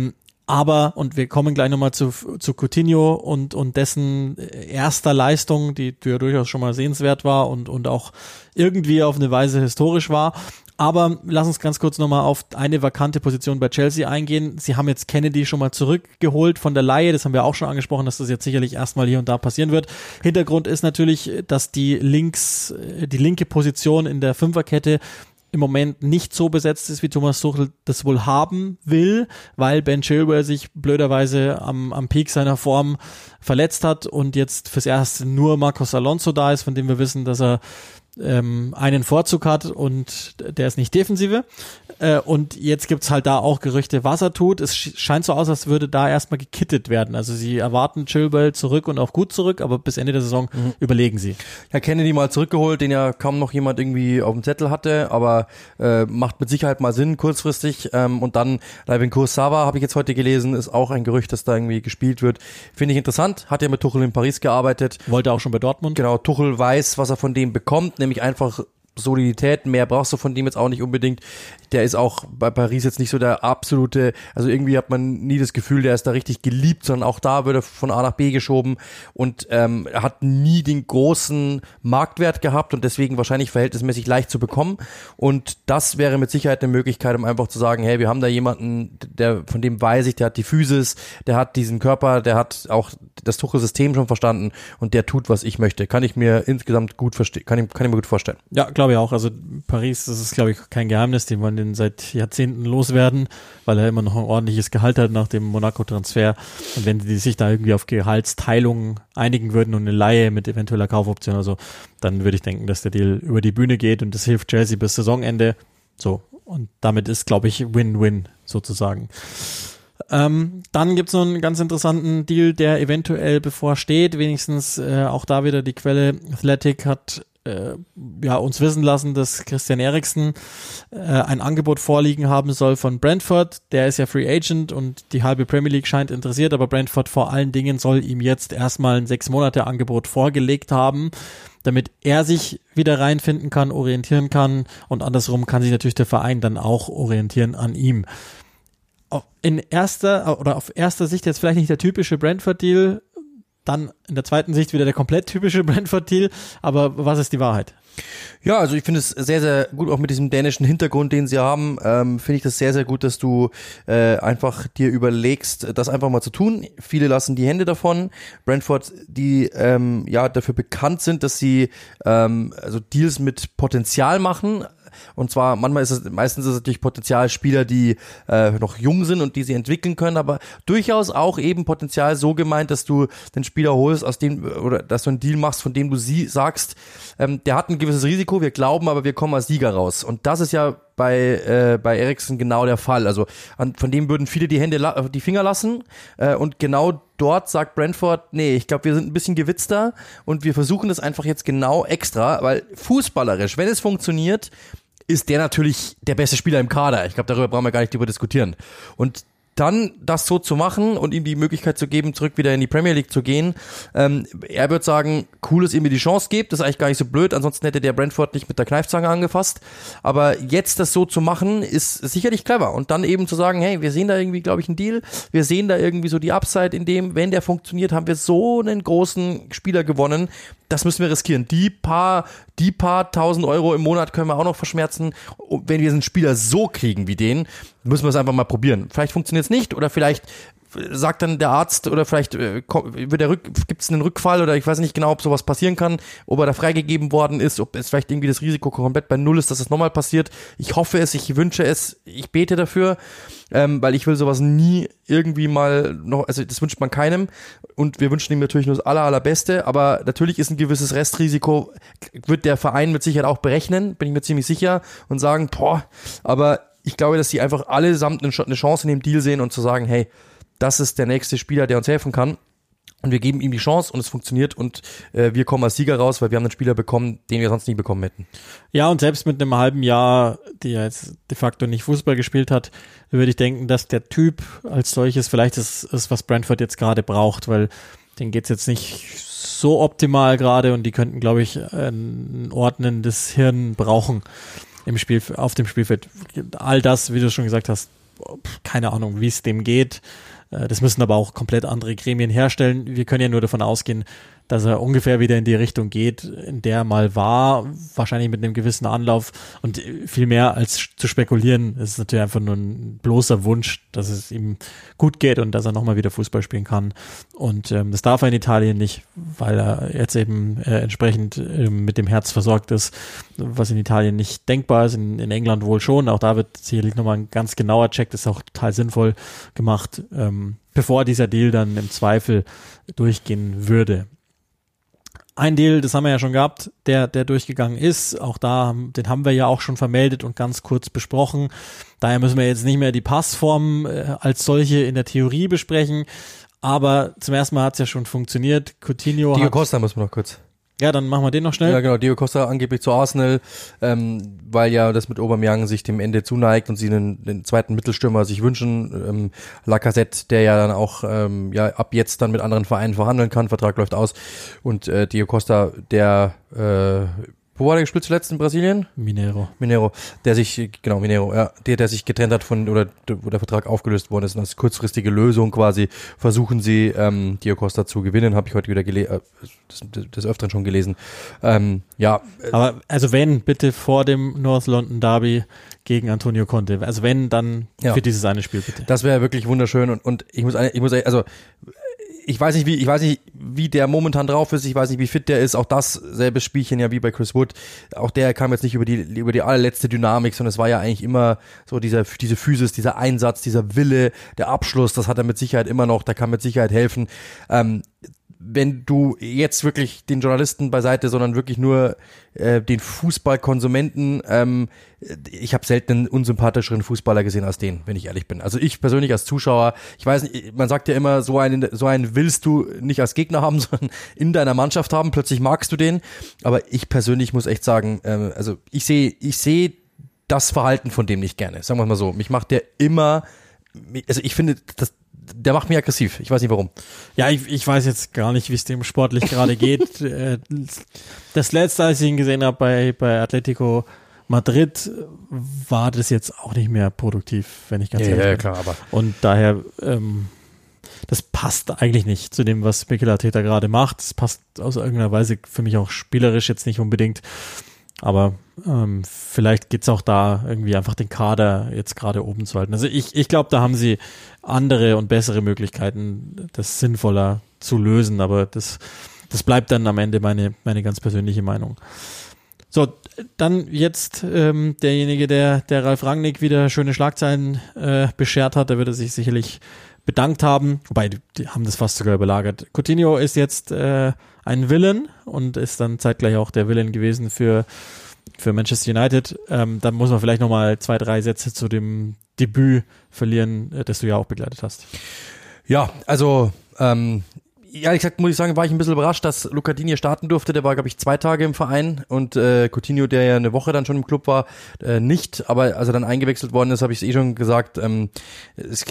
Aber, und wir kommen gleich nochmal zu Coutinho und dessen erster Leistung, die ja durchaus schon mal sehenswert war und auch irgendwie auf eine Weise historisch war. Aber lass uns ganz kurz nochmal auf eine vakante Position bei Chelsea eingehen. Sie haben jetzt Kennedy schon mal zurückgeholt von der Leihe. Das haben wir auch schon angesprochen, dass das jetzt sicherlich erstmal hier und da passieren wird. Hintergrund ist natürlich, dass die linke Position in der Fünferkette im Moment nicht so besetzt ist, wie Thomas Tuchel das wohl haben will, weil Ben Chilwell sich blöderweise am Peak seiner Form verletzt hat und jetzt fürs Erste nur Marcos Alonso da ist, von dem wir wissen, dass er einen Vorzug hat und der ist nicht Defensive. Und jetzt gibt's halt da auch Gerüchte, was er tut. Es scheint so aus, als würde da erstmal gekittet werden. Also sie erwarten Chilwell zurück und auch gut zurück, aber bis Ende der Saison überlegen sie. Ja, Kennedy mal zurückgeholt, den ja kaum noch jemand irgendwie auf dem Zettel hatte, aber macht mit Sicherheit mal Sinn kurzfristig. Und dann Layvin Kurzawa, habe ich jetzt heute gelesen, ist auch ein Gerücht, dass da irgendwie gespielt wird. Finde ich interessant. Hat ja mit Tuchel in Paris gearbeitet. Wollte auch schon bei Dortmund. Genau, Tuchel weiß, was er von dem bekommt, nämlich einfach Solidität, mehr brauchst du von dem jetzt auch nicht unbedingt. Der ist auch bei Paris jetzt nicht so der absolute, also irgendwie hat man nie das Gefühl, der ist da richtig geliebt, sondern auch da wird er von A nach B geschoben und er hat nie den großen Marktwert gehabt und deswegen wahrscheinlich verhältnismäßig leicht zu bekommen und das wäre mit Sicherheit eine Möglichkeit, um einfach zu sagen, hey, wir haben da jemanden, von dem weiß ich, der hat die Physis, der hat diesen Körper, der hat auch das Tuchel-System schon verstanden und der tut, was ich möchte. Kann ich mir insgesamt gut verstehen, kann ich mir gut vorstellen. Ja, glaube ich auch. Also Paris, das ist, glaube ich, kein Geheimnis. Die wollen den seit Jahrzehnten loswerden, weil er immer noch ein ordentliches Gehalt hat nach dem Monaco-Transfer. Und wenn die sich da irgendwie auf Gehaltsteilungen einigen würden und eine Leihe mit eventueller Kaufoption oder so, dann würde ich denken, dass der Deal über die Bühne geht und das hilft Chelsea bis Saisonende. So. Und damit ist, glaube ich, Win-Win sozusagen. Dann gibt's noch einen ganz interessanten Deal, der eventuell bevorsteht. Wenigstens auch da wieder die Quelle Athletic hat uns wissen lassen, dass Christian Eriksen ein Angebot vorliegen haben soll von Brentford. Der ist ja Free Agent und die halbe Premier League scheint interessiert, aber Brentford vor allen Dingen soll ihm jetzt erstmal ein 6-Monate-Angebot vorgelegt haben, damit er sich wieder reinfinden kann, orientieren kann und andersrum kann sich natürlich der Verein dann auch orientieren an ihm. Auf erster Sicht jetzt vielleicht nicht der typische Brentford-Deal, dann in der zweiten Sicht wieder der komplett typische Brentford-Deal, aber was ist die Wahrheit? Ja, also ich finde es sehr, sehr gut, auch mit diesem dänischen Hintergrund, den sie haben, finde ich das sehr, sehr gut, dass du einfach dir überlegst, das einfach mal zu tun. Viele lassen die Hände davon. Brentford, die dafür bekannt sind, dass sie also Deals mit Potenzial machen. Und zwar meistens ist es natürlich Potenzialspieler, die noch jung sind und die sie entwickeln können, aber durchaus auch eben Potenzial so gemeint, dass du den Spieler holst, aus dem oder dass du einen Deal machst, von dem du sagst, der hat ein gewisses Risiko, wir glauben, aber wir kommen als Sieger raus. Und das ist ja bei Eriksen genau der Fall. Also von dem würden viele die Finger lassen und genau dort sagt Brentford, nee, ich glaube, wir sind ein bisschen gewitzter und wir versuchen das einfach jetzt genau extra, weil fußballerisch, wenn es funktioniert, ist der natürlich der beste Spieler im Kader. Ich glaube, darüber brauchen wir gar nicht drüber diskutieren. Und dann das so zu machen und ihm die Möglichkeit zu geben, zurück wieder in die Premier League zu gehen. Er wird sagen, cool, dass ihr mir die Chance gebt, das ist eigentlich gar nicht so blöd, ansonsten hätte der Brentford nicht mit der Kneifzange angefasst. Aber jetzt das so zu machen, ist sicherlich clever. Und dann eben zu sagen, hey, wir sehen da irgendwie, glaube ich, einen Deal, wir sehen da irgendwie so die Upside, in dem, wenn der funktioniert, haben wir so einen großen Spieler gewonnen, das müssen wir riskieren. Die paar 1.000 Euro im Monat können wir auch noch verschmerzen. Wenn wir einen Spieler so kriegen wie den, müssen wir es einfach mal probieren. Vielleicht funktioniert es nicht oder vielleicht sagt dann der Arzt oder vielleicht gibt es einen Rückfall oder ich weiß nicht genau, ob sowas passieren kann, ob er da freigegeben worden ist, ob es vielleicht irgendwie das Risiko komplett bei Null ist, dass es nochmal passiert. Ich hoffe es, ich wünsche es, ich bete dafür, weil ich will sowas nie irgendwie mal noch, also das wünscht man keinem und wir wünschen ihm natürlich nur das Allerbeste, aber natürlich ist ein gewisses Restrisiko, wird der Verein mit Sicherheit auch berechnen, bin ich mir ziemlich sicher und sagen, aber ich glaube, dass die einfach allesamt eine Chance in dem Deal sehen und zu sagen, hey, das ist der nächste Spieler, der uns helfen kann und wir geben ihm die Chance und es funktioniert und wir kommen als Sieger raus, weil wir haben einen Spieler bekommen, den wir sonst nie bekommen hätten. Ja, und selbst mit einem halben Jahr, der jetzt de facto nicht Fußball gespielt hat, würde ich denken, dass der Typ als solches vielleicht ist, was Brentford jetzt gerade braucht, weil denen geht's jetzt nicht so optimal gerade und die könnten, glaube ich, ein ordnendes Hirn brauchen auf dem Spielfeld. All das, wie du schon gesagt hast, keine Ahnung, wie es dem geht. Das müssen aber auch komplett andere Gremien herstellen. Wir können ja nur davon ausgehen, dass er ungefähr wieder in die Richtung geht, in der er mal war, wahrscheinlich mit einem gewissen Anlauf, und viel mehr als zu spekulieren, es ist natürlich einfach nur ein bloßer Wunsch, dass es ihm gut geht und dass er nochmal wieder Fußball spielen kann, und das darf er in Italien nicht, weil er jetzt eben entsprechend mit dem Herz versorgt ist, was in Italien nicht denkbar ist, in England wohl schon, auch da wird sicherlich nochmal ein ganz genauer Check, das ist auch total sinnvoll gemacht, bevor dieser Deal dann im Zweifel durchgehen würde. Ein Deal, das haben wir ja schon gehabt, der durchgegangen ist. Auch den haben wir ja auch schon vermeldet und ganz kurz besprochen. Daher müssen wir jetzt nicht mehr die Passform als solche in der Theorie besprechen. Aber zum ersten Mal hat es ja schon funktioniert. Coutinho Diego Costa muss man noch kurz. Ja, dann machen wir den noch schnell. Ja, genau. Diego Costa angeblich zu Arsenal, weil ja das mit Aubameyang sich dem Ende zuneigt und sie den zweiten Mittelstürmer sich wünschen. Lacazette, der ja dann auch ab jetzt dann mit anderen Vereinen verhandeln kann. Vertrag läuft aus. Und Diego Costa, der wo war der gespielt zuletzt in Brasilien? Mineiro, der sich getrennt hat wo der Vertrag aufgelöst worden ist, und als kurzfristige Lösung quasi versuchen sie, Diego Costa zu gewinnen, habe ich heute wieder des Öfteren schon gelesen. Aber also wenn, bitte vor dem North London Derby gegen Antonio Conte, also wenn, dann für dieses eine Spiel bitte. Das wäre wirklich wunderschön, und ich weiß nicht, wie der momentan drauf ist, ich weiß nicht, wie fit der ist, auch das selbe Spielchen ja wie bei Chris Wood, auch der kam jetzt nicht über die allerletzte Dynamik, sondern es war ja eigentlich immer so diese Physis, dieser Einsatz, dieser Wille, der Abschluss, das hat er mit Sicherheit immer noch, der kann mit Sicherheit helfen. Wenn du jetzt wirklich den Journalisten beiseite, sondern wirklich nur den Fußballkonsumenten, ich habe selten einen unsympathischeren Fußballer gesehen als den, wenn ich ehrlich bin. Also ich persönlich als Zuschauer, ich weiß nicht, man sagt ja immer, so einen willst du nicht als Gegner haben, sondern in deiner Mannschaft haben, plötzlich magst du den, aber ich persönlich muss echt sagen, also ich sehe das Verhalten von dem nicht gerne, sagen wir mal so. Mich macht der immer, also ich finde, der macht mich aggressiv. Ich weiß nicht warum. Ja, ich weiß jetzt gar nicht, wie es dem sportlich gerade geht. Das letzte, als ich ihn gesehen habe bei Atletico Madrid, war das jetzt auch nicht mehr produktiv, wenn ich ganz ehrlich bin. Ja, klar, aber. Und daher, das passt eigentlich nicht zu dem, was Mikel Arteta gerade macht. Das passt aus irgendeiner Weise für mich auch spielerisch jetzt nicht unbedingt. Aber vielleicht geht's auch da irgendwie einfach den Kader jetzt gerade oben zu halten. Also ich glaube, da haben sie andere und bessere Möglichkeiten, das sinnvoller zu lösen. Aber das bleibt dann am Ende meine ganz persönliche Meinung. So, dann jetzt derjenige, der Ralf Rangnick wieder schöne Schlagzeilen beschert hat, da wird er sich sicherlich bedankt haben, wobei die haben das fast sogar überlagert. Coutinho ist jetzt ein Villain und ist dann zeitgleich auch der Villain gewesen für Manchester United. Dann muss man vielleicht nochmal 2-3 Sätze zu dem Debüt verlieren, das du ja auch begleitet hast. Ja, also ehrlich gesagt muss ich sagen, war ich ein bisschen überrascht, dass Luca Digne starten durfte. Der war, glaube ich, 2 Tage im Verein und Coutinho, der ja eine Woche dann schon im Club war, nicht. Aber als er dann eingewechselt worden ist, habe ich es schon gesagt, es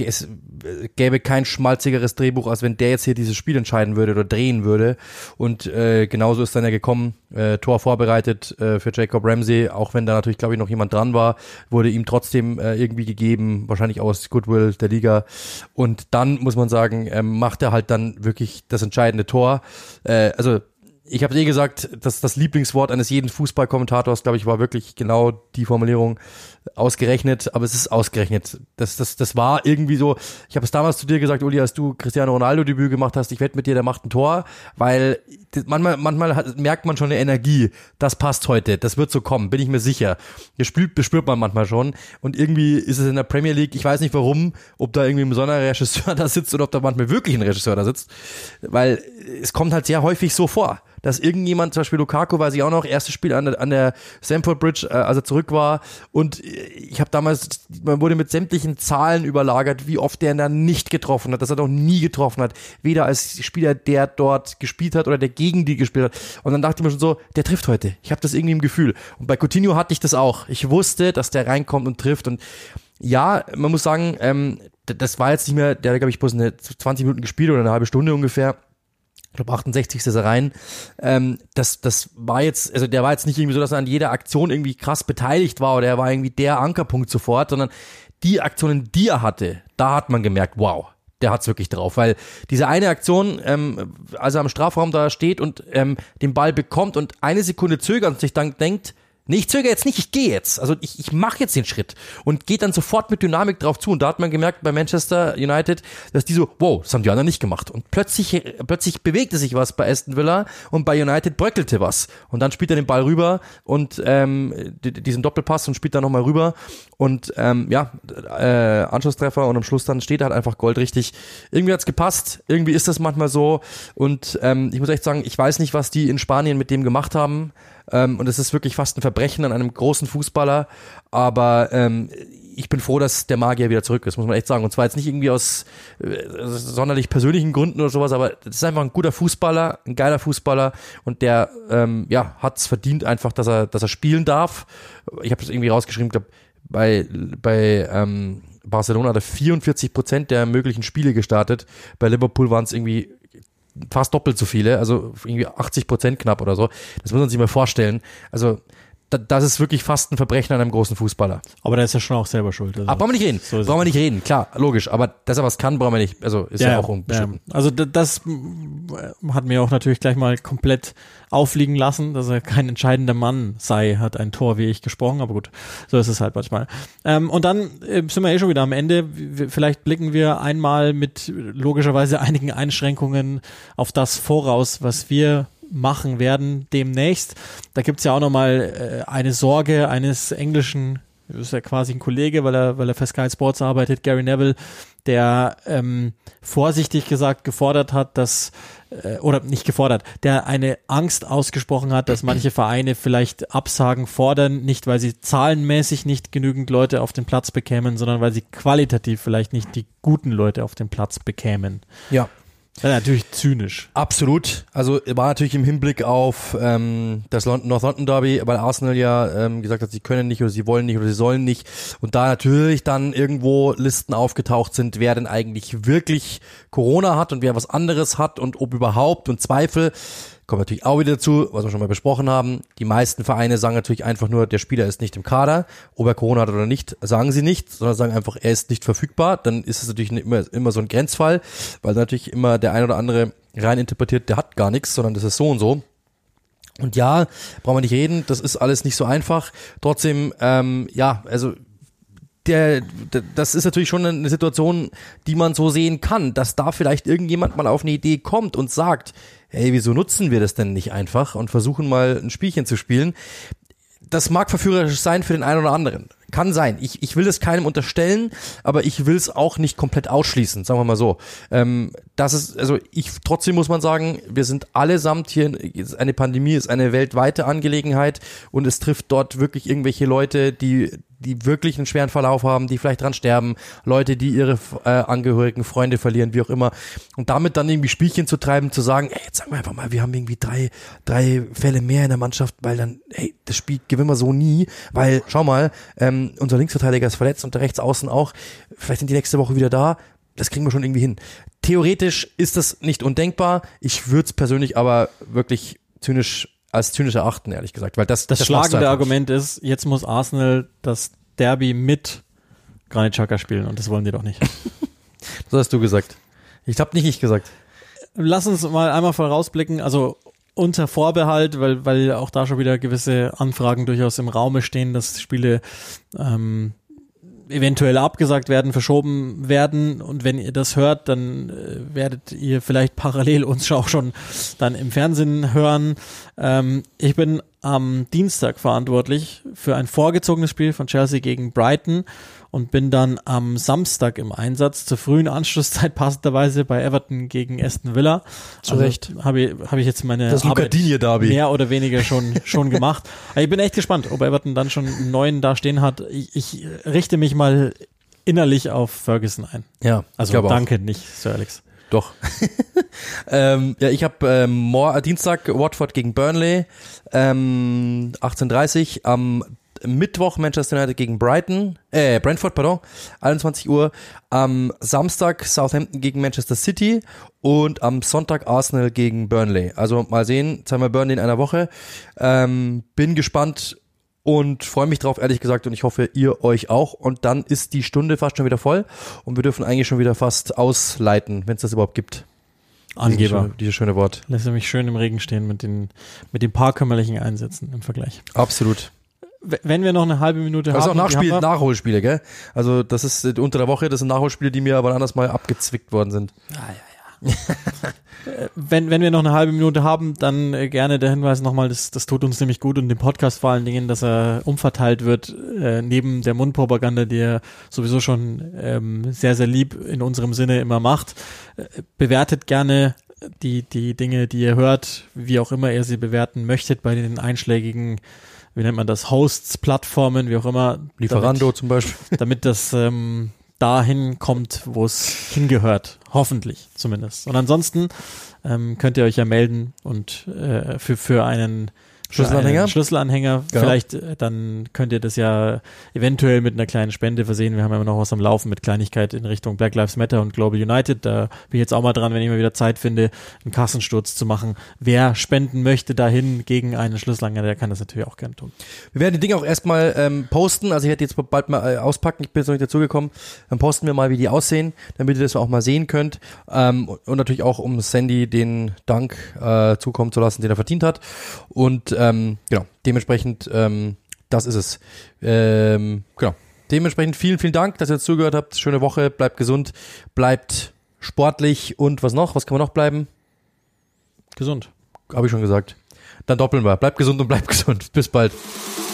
gäbe kein schmalzigeres Drehbuch, als wenn der jetzt hier dieses Spiel entscheiden würde oder drehen würde. Und genauso ist dann ja gekommen. Tor vorbereitet für Jacob Ramsey, auch wenn da natürlich, glaube ich, noch jemand dran war, wurde ihm trotzdem irgendwie gegeben, wahrscheinlich aus Goodwill der Liga. Und dann, muss man sagen, macht er halt dann wirklich das entscheidende Tor. Also ich habe gesagt, dass das Lieblingswort eines jeden Fußballkommentators, glaube ich, war wirklich genau die Formulierung, ausgerechnet, aber es ist ausgerechnet. Das war irgendwie so, ich habe es damals zu dir gesagt, Uli, als du Cristiano Ronaldo Debüt gemacht hast, ich wette mit dir, der macht ein Tor, weil manchmal merkt man schon eine Energie, das passt heute, das wird so kommen, bin ich mir sicher. Das spürt man manchmal schon und irgendwie ist es in der Premier League, ich weiß nicht warum, ob da irgendwie ein besonderer Regisseur da sitzt oder ob da manchmal wirklich ein Regisseur da sitzt, weil es kommt halt sehr häufig so vor, dass irgendjemand, zum Beispiel Lukaku, weiß ich auch noch, erstes Spiel an der Stamford Bridge, als er zurück war und ich habe damals, man wurde mit sämtlichen Zahlen überlagert, wie oft der da nicht getroffen hat, dass er noch nie getroffen hat, weder als Spieler, der dort gespielt hat oder der gegen die gespielt hat und dann dachte ich mir schon so, der trifft heute, ich habe das irgendwie im Gefühl und bei Coutinho hatte ich das auch, ich wusste, dass der reinkommt und trifft und ja, man muss sagen, das war jetzt nicht mehr, der hat glaube ich bloß 20 Minuten gespielt oder eine halbe Stunde ungefähr. Ich glaube 68. ist er rein. Das war jetzt, also der war jetzt nicht irgendwie so, dass er an jeder Aktion irgendwie krass beteiligt war oder er war irgendwie der Ankerpunkt sofort, sondern die Aktionen, die er hatte, da hat man gemerkt, wow, der hat's wirklich drauf, weil diese eine Aktion, als er am Strafraum da steht und den Ball bekommt und eine Sekunde zögert und sich dann denkt, nee, ich zögere jetzt nicht, ich gehe jetzt. Also ich mache jetzt den Schritt und geht dann sofort mit Dynamik drauf zu. Und da hat man gemerkt bei Manchester United, dass die so, wow, das haben die anderen nicht gemacht. Und plötzlich bewegte sich was bei Aston Villa und bei United bröckelte was. Und dann spielt er den Ball rüber und diesen Doppelpass und spielt dann nochmal rüber. Und Anschlusstreffer und am Schluss dann steht er halt einfach goldrichtig. Irgendwie hat's gepasst, irgendwie ist das manchmal so. Und ich muss echt sagen, ich weiß nicht, was die in Spanien mit dem gemacht haben. Und es ist wirklich fast ein Verbrechen an einem großen Fußballer, aber ich bin froh, dass der Magier wieder zurück ist, muss man echt sagen. Und zwar jetzt nicht irgendwie aus sonderlich persönlichen Gründen oder sowas, aber das ist einfach ein guter Fußballer, ein geiler Fußballer und der hat es verdient einfach, dass er spielen darf. Ich habe das irgendwie rausgeschrieben, ich glaube, bei Barcelona hat er 44% der möglichen Spiele gestartet, bei Liverpool waren es irgendwie fast doppelt so viele, also irgendwie 80% knapp oder so. Das muss man sich mal vorstellen. Also das ist wirklich fast ein Verbrechen an einem großen Fußballer. Aber der ist ja schon auch selber schuld. Also brauchen wir nicht reden. So brauchen wir nicht reden, klar, logisch. Aber dass er was kann, brauchen wir nicht. Also ist ja auch unbestritten. Ja. Also das hat mir auch natürlich gleich mal komplett auffliegen lassen, dass er kein entscheidender Mann sei, hat ein Tor wie ich gesprochen, aber gut, so ist es halt manchmal. Und dann sind wir schon wieder am Ende. Vielleicht blicken wir einmal mit logischerweise einigen Einschränkungen auf das voraus, was wir machen werden demnächst. Da gibt's ja auch nochmal eine Sorge eines englischen, ist ja quasi ein Kollege, weil er für Sky Sports arbeitet, Gary Neville, der vorsichtig gesagt gefordert hat, dass oder nicht gefordert, der eine Angst ausgesprochen hat, dass manche Vereine vielleicht Absagen fordern, nicht weil sie zahlenmäßig nicht genügend Leute auf den Platz bekämen, sondern weil sie qualitativ vielleicht nicht die guten Leute auf den Platz bekämen. Ja. Das ist natürlich zynisch. Absolut. Also war natürlich im Hinblick auf das North London Derby, weil Arsenal ja gesagt hat, sie können nicht oder sie wollen nicht oder sie sollen nicht. Und da natürlich dann irgendwo Listen aufgetaucht sind, wer denn eigentlich wirklich Corona hat und wer was anderes hat und ob überhaupt und Zweifel. Kommt natürlich auch wieder dazu, was wir schon mal besprochen haben. Die meisten Vereine sagen natürlich einfach nur, der Spieler ist nicht im Kader. Ob er Corona hat oder nicht, sagen sie nicht, sondern sagen einfach, er ist nicht verfügbar. Dann ist es natürlich immer so ein Grenzfall, weil natürlich immer der ein oder andere rein interpretiert, der hat gar nichts, sondern das ist so und so. Und ja, brauchen wir nicht reden, das ist alles nicht so einfach. Trotzdem, also das ist natürlich schon eine Situation, die man so sehen kann, dass da vielleicht irgendjemand mal auf eine Idee kommt und sagt, hey, wieso nutzen wir das denn nicht einfach und versuchen mal ein Spielchen zu spielen. Das mag verführerisch sein für den einen oder anderen. Kann sein. Ich will das keinem unterstellen, aber ich will es auch nicht komplett ausschließen, sagen wir mal so. Trotzdem muss man sagen, wir sind allesamt hier, eine Pandemie ist eine weltweite Angelegenheit und es trifft dort wirklich irgendwelche Leute, die wirklich einen schweren Verlauf haben, die vielleicht dran sterben, Leute, die ihre Angehörigen, Freunde verlieren, wie auch immer. Und damit dann irgendwie Spielchen zu treiben, zu sagen, ey, jetzt sagen wir einfach mal, wir haben irgendwie drei Fälle mehr in der Mannschaft, weil dann, hey, das Spiel gewinnen wir so nie, weil, schau mal, unser Linksverteidiger ist verletzt und der Rechtsaußen auch, vielleicht sind die nächste Woche wieder da, das kriegen wir schon irgendwie hin. Theoretisch ist das nicht undenkbar, ich würde es persönlich aber wirklich als zynisch erachten, ehrlich gesagt, weil das schlagende Argument ist, jetzt muss Arsenal das Derby mit Granit Xhaka spielen und das wollen die doch nicht. Das hast du gesagt. Ich habe nicht gesagt. Lass uns mal einmal vorausblicken, also unter Vorbehalt, weil auch da schon wieder gewisse Anfragen durchaus im Raume stehen, dass Spiele eventuell abgesagt werden, verschoben werden und wenn ihr das hört, dann werdet ihr vielleicht parallel uns auch schon dann im Fernsehen hören. Ich bin am Dienstag verantwortlich für ein vorgezogenes Spiel von Chelsea gegen Brighton und bin dann am Samstag im Einsatz zur frühen Anschlusszeit passenderweise bei Everton gegen Aston Villa. Zu Recht. Habe ich jetzt meine das Arbeit Derby mehr oder weniger schon gemacht. Aber ich bin echt gespannt, ob Everton dann schon einen neuen da stehen hat. Ich richte mich mal innerlich auf Ferguson ein. Ja, also danke, auch. Nicht Sir Alex. Doch. Ich habe Dienstag Watford gegen Burnley, 18:30 am Mittwoch Manchester United gegen Brentford, 21 Uhr. Am Samstag Southampton gegen Manchester City und am Sonntag Arsenal gegen Burnley. Also mal sehen, zweimal Burnley in einer Woche. Bin gespannt, und freue mich drauf, ehrlich gesagt, und ich hoffe, ihr euch auch. Und dann ist die Stunde fast schon wieder voll und wir dürfen eigentlich schon wieder fast ausleiten, wenn es das überhaupt gibt. Angeber. Dieses schöne Wort. Lässt er mich schön im Regen stehen mit den paar kümmerlichen Einsätzen im Vergleich. Absolut. Wenn wir noch eine halbe Minute also haben. Also auch Nachholspiele, gell? Also das ist unter der Woche, das sind Nachholspiele, die mir aber anders mal abgezwickt worden sind. Ja. Wenn wir noch eine halbe Minute haben, dann gerne der Hinweis nochmal, das tut uns nämlich gut und dem Podcast vor allen Dingen, dass er umverteilt wird, neben der Mundpropaganda, die er sowieso schon sehr, sehr lieb in unserem Sinne immer macht. Bewertet gerne die Dinge, die ihr hört, wie auch immer ihr sie bewerten möchtet, bei den einschlägigen, wie nennt man das, Hosts, Plattformen, wie auch immer. Lieferando zum Beispiel. Damit das dahin kommt, wo es hingehört. Hoffentlich zumindest. Und ansonsten könnt ihr euch ja melden und für einen Schlüsselanhänger. Genau. Vielleicht dann könnt ihr das ja eventuell mit einer kleinen Spende versehen. Wir haben ja noch was am Laufen mit Kleinigkeit in Richtung Black Lives Matter und Global United. Da bin ich jetzt auch mal dran, wenn ich mal wieder Zeit finde, einen Kassensturz zu machen. Wer spenden möchte dahin gegen einen Schlüsselanhänger, der kann das natürlich auch gerne tun. Wir werden die Dinge auch erstmal posten. Also ich werde jetzt bald mal auspacken. Ich bin jetzt noch nicht dazugekommen. Dann posten wir mal, wie die aussehen, damit ihr das auch mal sehen könnt. Und natürlich auch, um Sandy den Dank zukommen zu lassen, den er verdient hat. Und genau, dementsprechend, das ist es. Genau. Dementsprechend vielen, vielen Dank, dass ihr jetzt zugehört habt. Schöne Woche, bleibt gesund, bleibt sportlich und was noch? Was kann man noch bleiben? Gesund. Habe ich schon gesagt. Dann doppeln wir. Bleibt gesund und bleibt gesund. Bis bald.